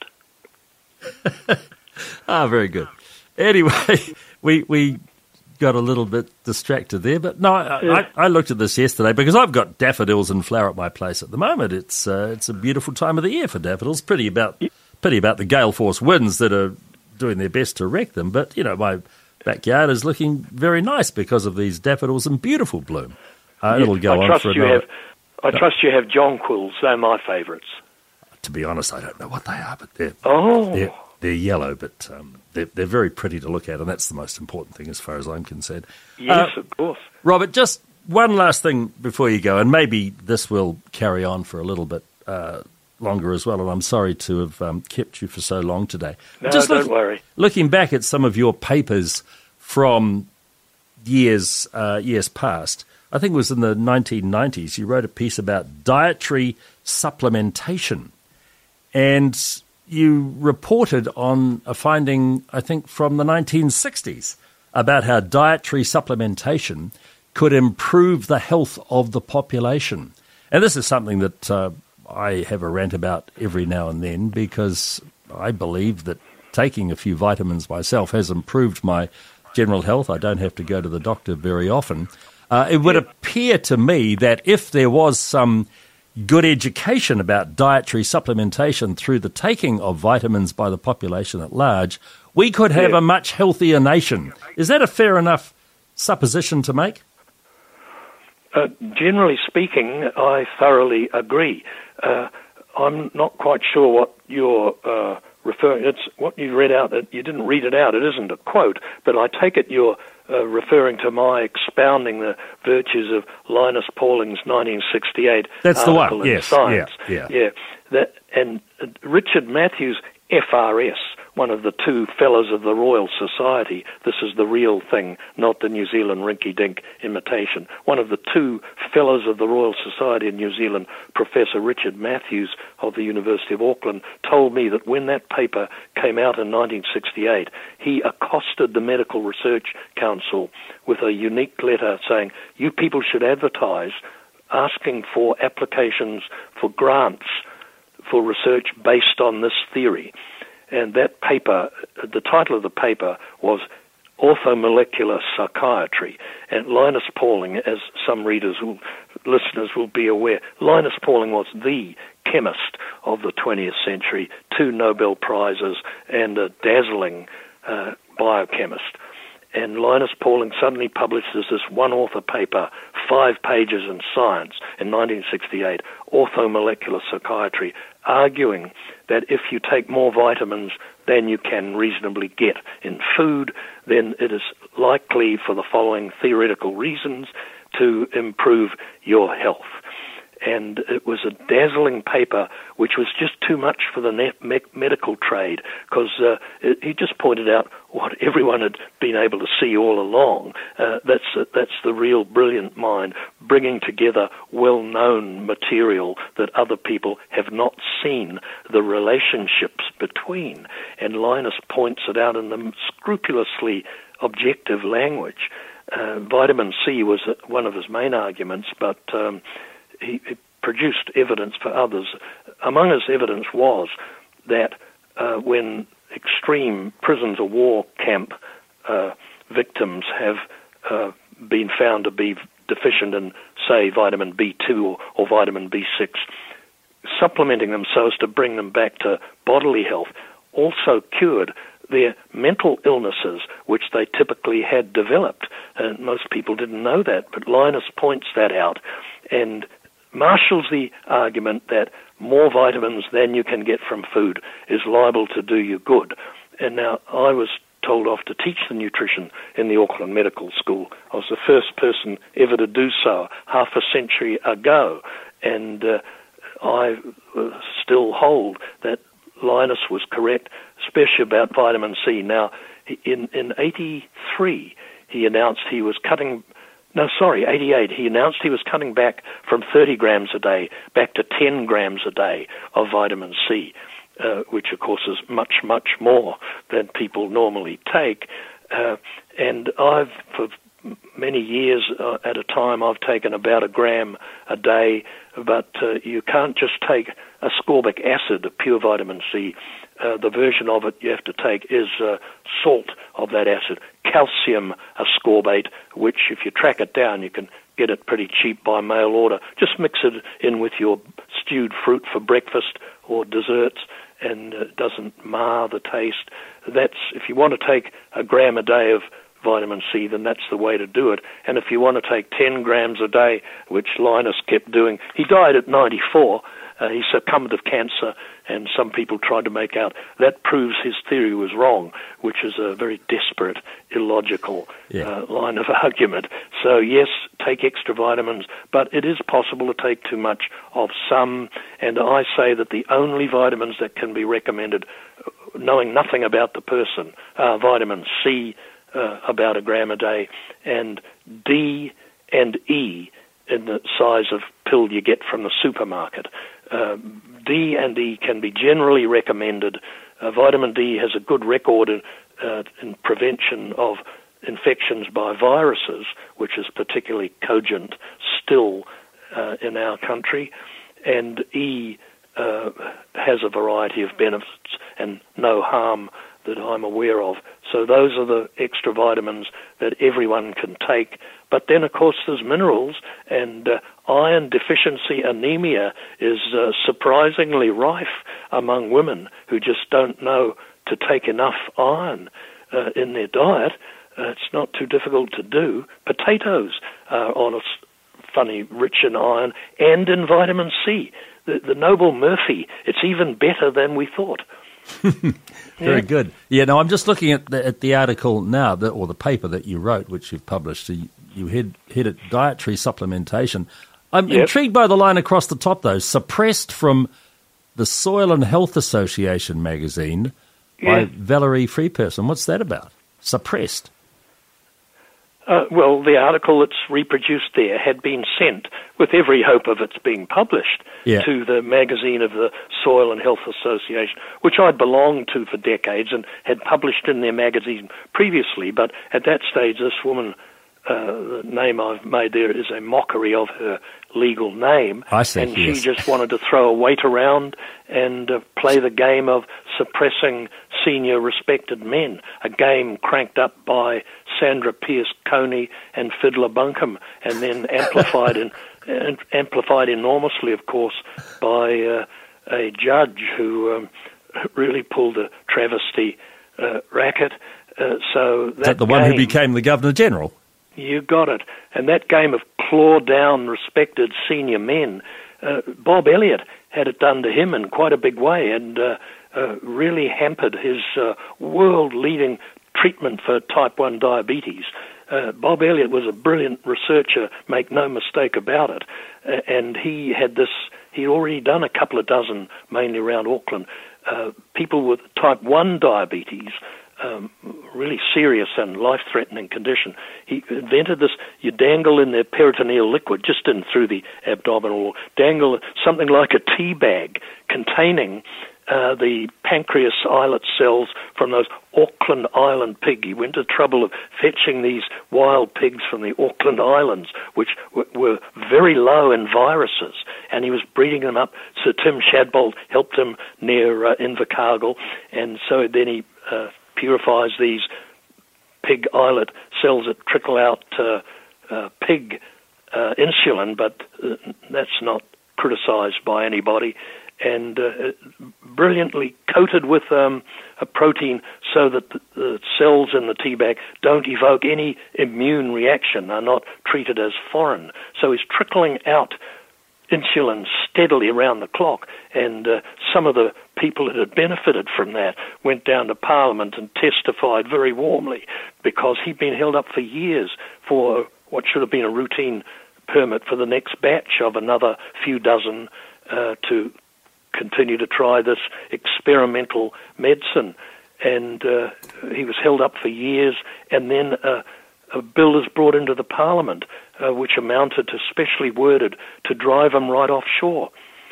Ah, very good. Anyway, we we got a little bit distracted there, but no, I, Yeah. I, I looked at this yesterday because I've got daffodils in flower at my place at the moment. It's uh, it's a beautiful time of the year for daffodils. Pretty about pity about the gale force winds that are doing their best to wreck them, but you know my backyard is looking very nice because of these daffodils in beautiful bloom. Uh, Yeah, it'll go I on trust for you another. have. I trust you have jonquils. They're my favourites. To be honest, I don't know what they are, but they're Oh, they're, they're yellow, but um, they're, they're very pretty to look at, and that's the most important thing as far as I'm concerned. yes, Uh, of course. Robert, just one last thing before you go, and maybe this will carry on for a little bit uh, longer as well, and I'm sorry to have um, kept you for so long today. No, just don't worry. Looking back at some of your papers from years uh, years past, I think it was in the nineteen nineties, you wrote a piece about dietary supplementation, and you reported on a finding, I think, from the nineteen sixties about how dietary supplementation could improve the health of the population. And this is something that uh, I have a rant about every now and then because I believe that taking a few vitamins myself has improved my general health. I don't have to go to the doctor very often. Uh, it would appear to me that if there was some good education about dietary supplementation through the taking of vitamins by the population at large, we could have Yeah. a much healthier nation. Is that a fair enough supposition to make? Uh, generally speaking, I thoroughly agree. Uh, I'm not quite sure what you're uh, referring. It's what you read out. You didn't read it out. It isn't a quote, but I take it you're uh, referring to my expounding the virtues of Linus Pauling's nineteen sixty-eight That's the article one. in Yes. Science. Yeah. Yeah. Yeah. That and uh, Richard Matthews, F R S, one of the two fellows of the Royal Society. This is the real thing, not the New Zealand rinky-dink imitation. One of the two fellows of the Royal Society in New Zealand, Professor Richard Matthews of the University of Auckland, told me that when that paper came out in nineteen sixty-eight, he accosted the Medical Research Council with a unique letter saying, you people should advertise asking for applications for grants for research based on this theory. And that paper, the title of the paper was Orthomolecular Psychiatry. And Linus Pauling, as some readers, will, listeners will be aware, Linus Pauling was the chemist of the twentieth century, two Nobel Prizes and a dazzling uh, biochemist. And Linus Pauling suddenly publishes this one-author paper, five pages in Science, in nineteen sixty-eight, Orthomolecular Psychiatry, arguing that if you take more vitamins than you can reasonably get in food, then it is likely, for the following theoretical reasons, to improve your health. And it was a dazzling paper, which was just too much for the net me- medical trade, because uh, he just pointed out what everyone had been able to see all along. Uh, that's uh, that's the real brilliant mind, bringing together well-known material that other people have not seen the relationships between. And Linus points it out in the scrupulously objective language. Uh, vitamin C was one of his main arguments, but um, he, he produced evidence for others. Among his evidence was that uh, when extreme prisons of war camp uh, victims have uh, been found to be deficient in, say, vitamin B two or, or vitamin B six, supplementing them so as to bring them back to bodily health also cured their mental illnesses, which they typically had developed. And most people didn't know that, but Linus points that out and marshals the argument that more vitamins than you can get from food is liable to do you good. And now I was told off to teach the nutrition in the Auckland Medical School. I was the first person ever to do so half a century ago, and uh, I uh, still hold that Linus was correct, especially about vitamin C. Now, in in eighty-three, he announced he was cutting no, sorry, eighty-eight. He announced he was cutting back from thirty grams a day back to ten grams a day of vitamin C, uh, which, of course, is much, much more than people normally take. Uh, and I've, for many years uh, at a time, I've taken about a gram a day, but uh, you can't just take ascorbic acid, a pure vitamin C. Uh, the version of it you have to take is uh, salt of that acid, calcium ascorbate, which if you track it down, you can get it pretty cheap by mail order. Just mix it in with your stewed fruit for breakfast or desserts, and it doesn't mar the taste. That's, if you want to take a gram a day of vitamin C, then that's the way to do it. And if you want to take ten grams a day, which Linus kept doing, he died at ninety-four. Uh, he succumbed of cancer, and some people tried to make out that proves his theory was wrong, which is a very desperate, illogical yeah. uh, line of argument. So, yes, take extra vitamins, but it is possible to take too much of some, and I say that the only vitamins that can be recommended, knowing nothing about the person, are vitamin C, uh, about a gram a day, and D and E in the size of pill you get from the supermarket. Uh, D and E can be generally recommended. Uh, vitamin D has a good record in, uh, in prevention of infections by viruses, which is particularly cogent still uh, in our country. And E uh, has a variety of benefits and no harm that I'm aware of. So those are the extra vitamins that everyone can take. But then, of course, there's minerals, and uh, iron deficiency anemia is uh, surprisingly rife among women who just don't know to take enough iron uh, in their diet. Uh, it's not too difficult to do. Potatoes are on a funny rich in iron and in vitamin C. The, the Noble Murphy, it's even better than we thought. Very yeah. good. Yeah, no, I'm just looking at the, at the article now, that, or the paper that you wrote, which you've published. So you, you head, head at dietary supplementation. I'm yep. intrigued by the line across the top, though. Suppressed from the Soil and Health Association magazine by yeah. Valerie Freeperson. What's that about? Suppressed. Uh, well, the article that's reproduced there had been sent with every hope of its being published yeah. to the magazine of the Soil and Health Association, which I'd belonged to for decades and had published in their magazine previously. But at that stage, this woman, uh, the name I've made there is a mockery of her legal name. I see, and yes. she just wanted to throw a weight around and uh, play the game of suppressing senior respected men, a game cranked up by Sandra Pierce Coney and Fiddler Bunkum, and then amplified in, and amplified enormously, of course, by uh, a judge who um, really pulled a travesty uh, racket. Uh, so that Is that the game, one who became the Governor General? You got it. And that game of claw down respected senior men, uh, Bob Elliott had it done to him in quite a big way, and uh, uh, really hampered his uh, world-leading treatment for type one diabetes. Uh, Bob Elliott was a brilliant researcher, make no mistake about it, uh, and he had this, he'd already done a couple of dozen, mainly around Auckland, uh, people with type one diabetes, um, really serious and life-threatening condition. He invented this, you dangle in their peritoneal liquid, just in through the abdominal, dangle something like a tea bag containing Uh, the pancreas islet cells from those Auckland Island pig. He went to the trouble of fetching these wild pigs from the Auckland Islands, which w- were very low in viruses, and he was breeding them up. So Tim Shadbolt helped him near uh, Invercargill, and so then he uh, purifies these pig islet cells that trickle out uh, uh, pig uh, insulin, but uh, that's not criticized by anybody. And uh, brilliantly coated with um, a protein so that the, the cells in the tea bag don't evoke any immune reaction, are not treated as foreign. So he's trickling out insulin steadily around the clock, and uh, some of the people that had benefited from that went down to Parliament and testified very warmly, because he'd been held up for years for what should have been a routine permit for the next batch of another few dozen uh, to continue to try this experimental medicine. And uh, he was held up for years, and then uh, a bill is brought into the Parliament uh, which amounted to specially worded to drive him right offshore.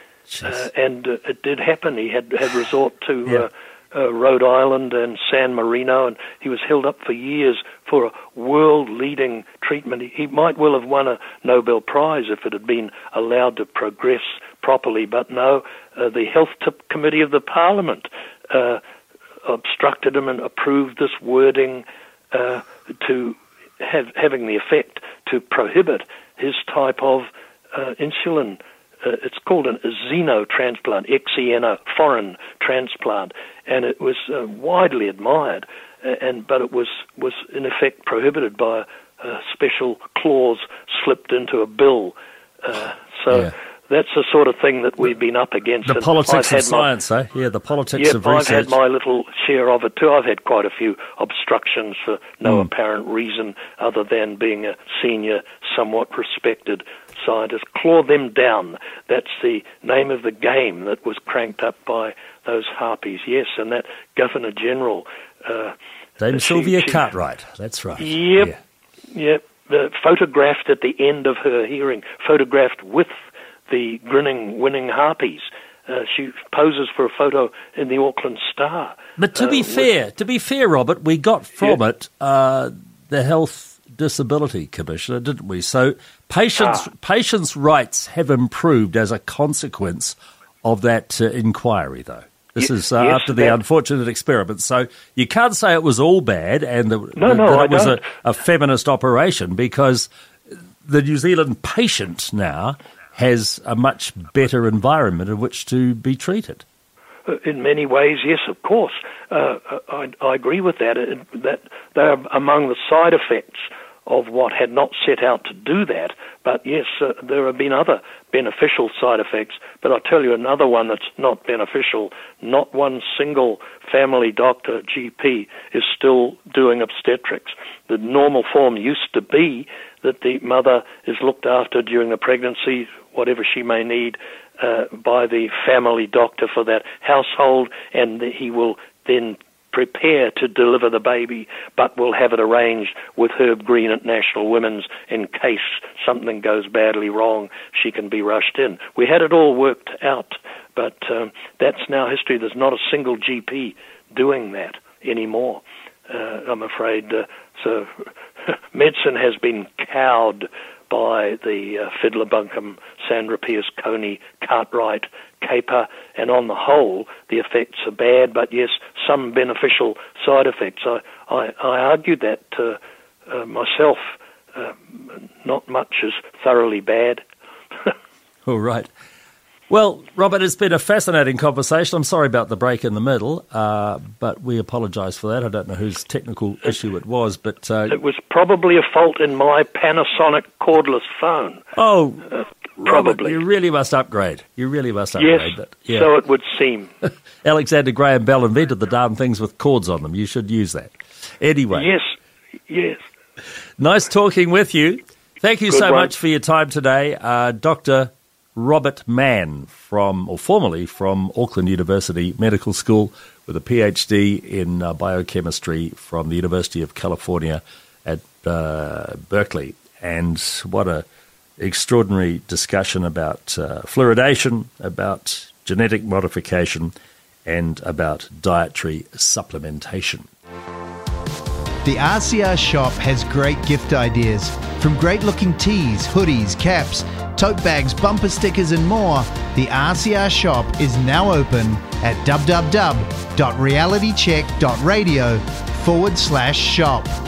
Uh, and uh, it did happen. He had, had resort to yeah. uh, uh, Rhode Island and San Marino, and he was held up for years for a world-leading treatment. He, he might well have won a Nobel Prize if it had been allowed to progress properly, but no, uh, the Health Tip Committee of the Parliament uh, obstructed him and approved this wording uh, to have having the effect to prohibit his type of uh, insulin. Uh, it's called an xenotransplant, X E N O, foreign transplant, and it was uh, widely admired, uh, and but it was, was in effect prohibited by a, a special clause slipped into a bill. Uh, so yeah. that's the sort of thing that we've been up against. The and politics I've of science, my, eh? Yeah, the politics yep, of research. I've had my little share of it too. I've had quite a few obstructions for no mm. apparent reason other than being a senior, somewhat respected scientist. Claw them down. That's the name of the game that was cranked up by those harpies. Yes, and that Governor General... Uh, Dame she, Sylvia she, Cartwright, that's right. Yep, yeah. yep. Uh, photographed at the end of her hearing, photographed with the grinning, winning harpies. Uh, she poses for a photo in the Auckland Star. But to be uh, fair, with, to be fair, Robert, we got from yeah. it uh, the Health Disability Commissioner, didn't we? So patients' ah. patients' rights have improved as a consequence of that uh, inquiry, though. This yes, is uh, yes, after the that, unfortunate experiment. So you can't say it was all bad and the, no, the, no, that I it was don't. a, a feminist operation, because the New Zealand patient now has a much better environment in which to be treated. In many ways, yes, of course. Uh, I, I agree with that. It, that they are among the side effects of what had not set out to do that. But yes, uh, there have been other beneficial side effects. But I'll tell you another one that's not beneficial. Not one single family doctor, G P, is still doing obstetrics. The normal form used to be that the mother is looked after during the pregnancy, whatever she may need, uh, by the family doctor for that household, and he will then prepare to deliver the baby, but will have it arranged with Herb Green at National Women's in case something goes badly wrong, she can be rushed in. We had it all worked out, but um, that's now history. There's not a single G P doing that anymore, uh, I'm afraid. Uh, so medicine has been cowed by the uh, Fiddler Bunkum, Sandra Pierce Coney, Cartwright, Caper, and on the whole, the effects are bad, but yes, some beneficial side effects. I, I, I argued that uh, uh, myself. Uh, not much is thoroughly bad. All right. Well, Robert, it's been a fascinating conversation. I'm sorry about the break in the middle, uh, but we apologise for that. I don't know whose technical issue it was, but... Uh, it was probably a fault in my Panasonic cordless phone. Oh, uh, Robert, probably. you really must upgrade. You really must upgrade. Yes, but, yeah. So it would seem. Alexander Graham Bell invented the darn things with cords on them. You should use that. Anyway. Yes, yes. Nice talking with you. Thank you Good so one. much for your time today, uh, Doctor Robert Mann, from, or formerly from Auckland University Medical School, with a PhD in uh, biochemistry from the University of California at uh, Berkeley. And what a extraordinary discussion about uh, fluoridation, about genetic modification, and about dietary supplementation. The R C R shop has great gift ideas. From great-looking tees, hoodies, caps, tote bags, bumper stickers and more, the R C R shop is now open at www.realitycheck.radio forward slash shop.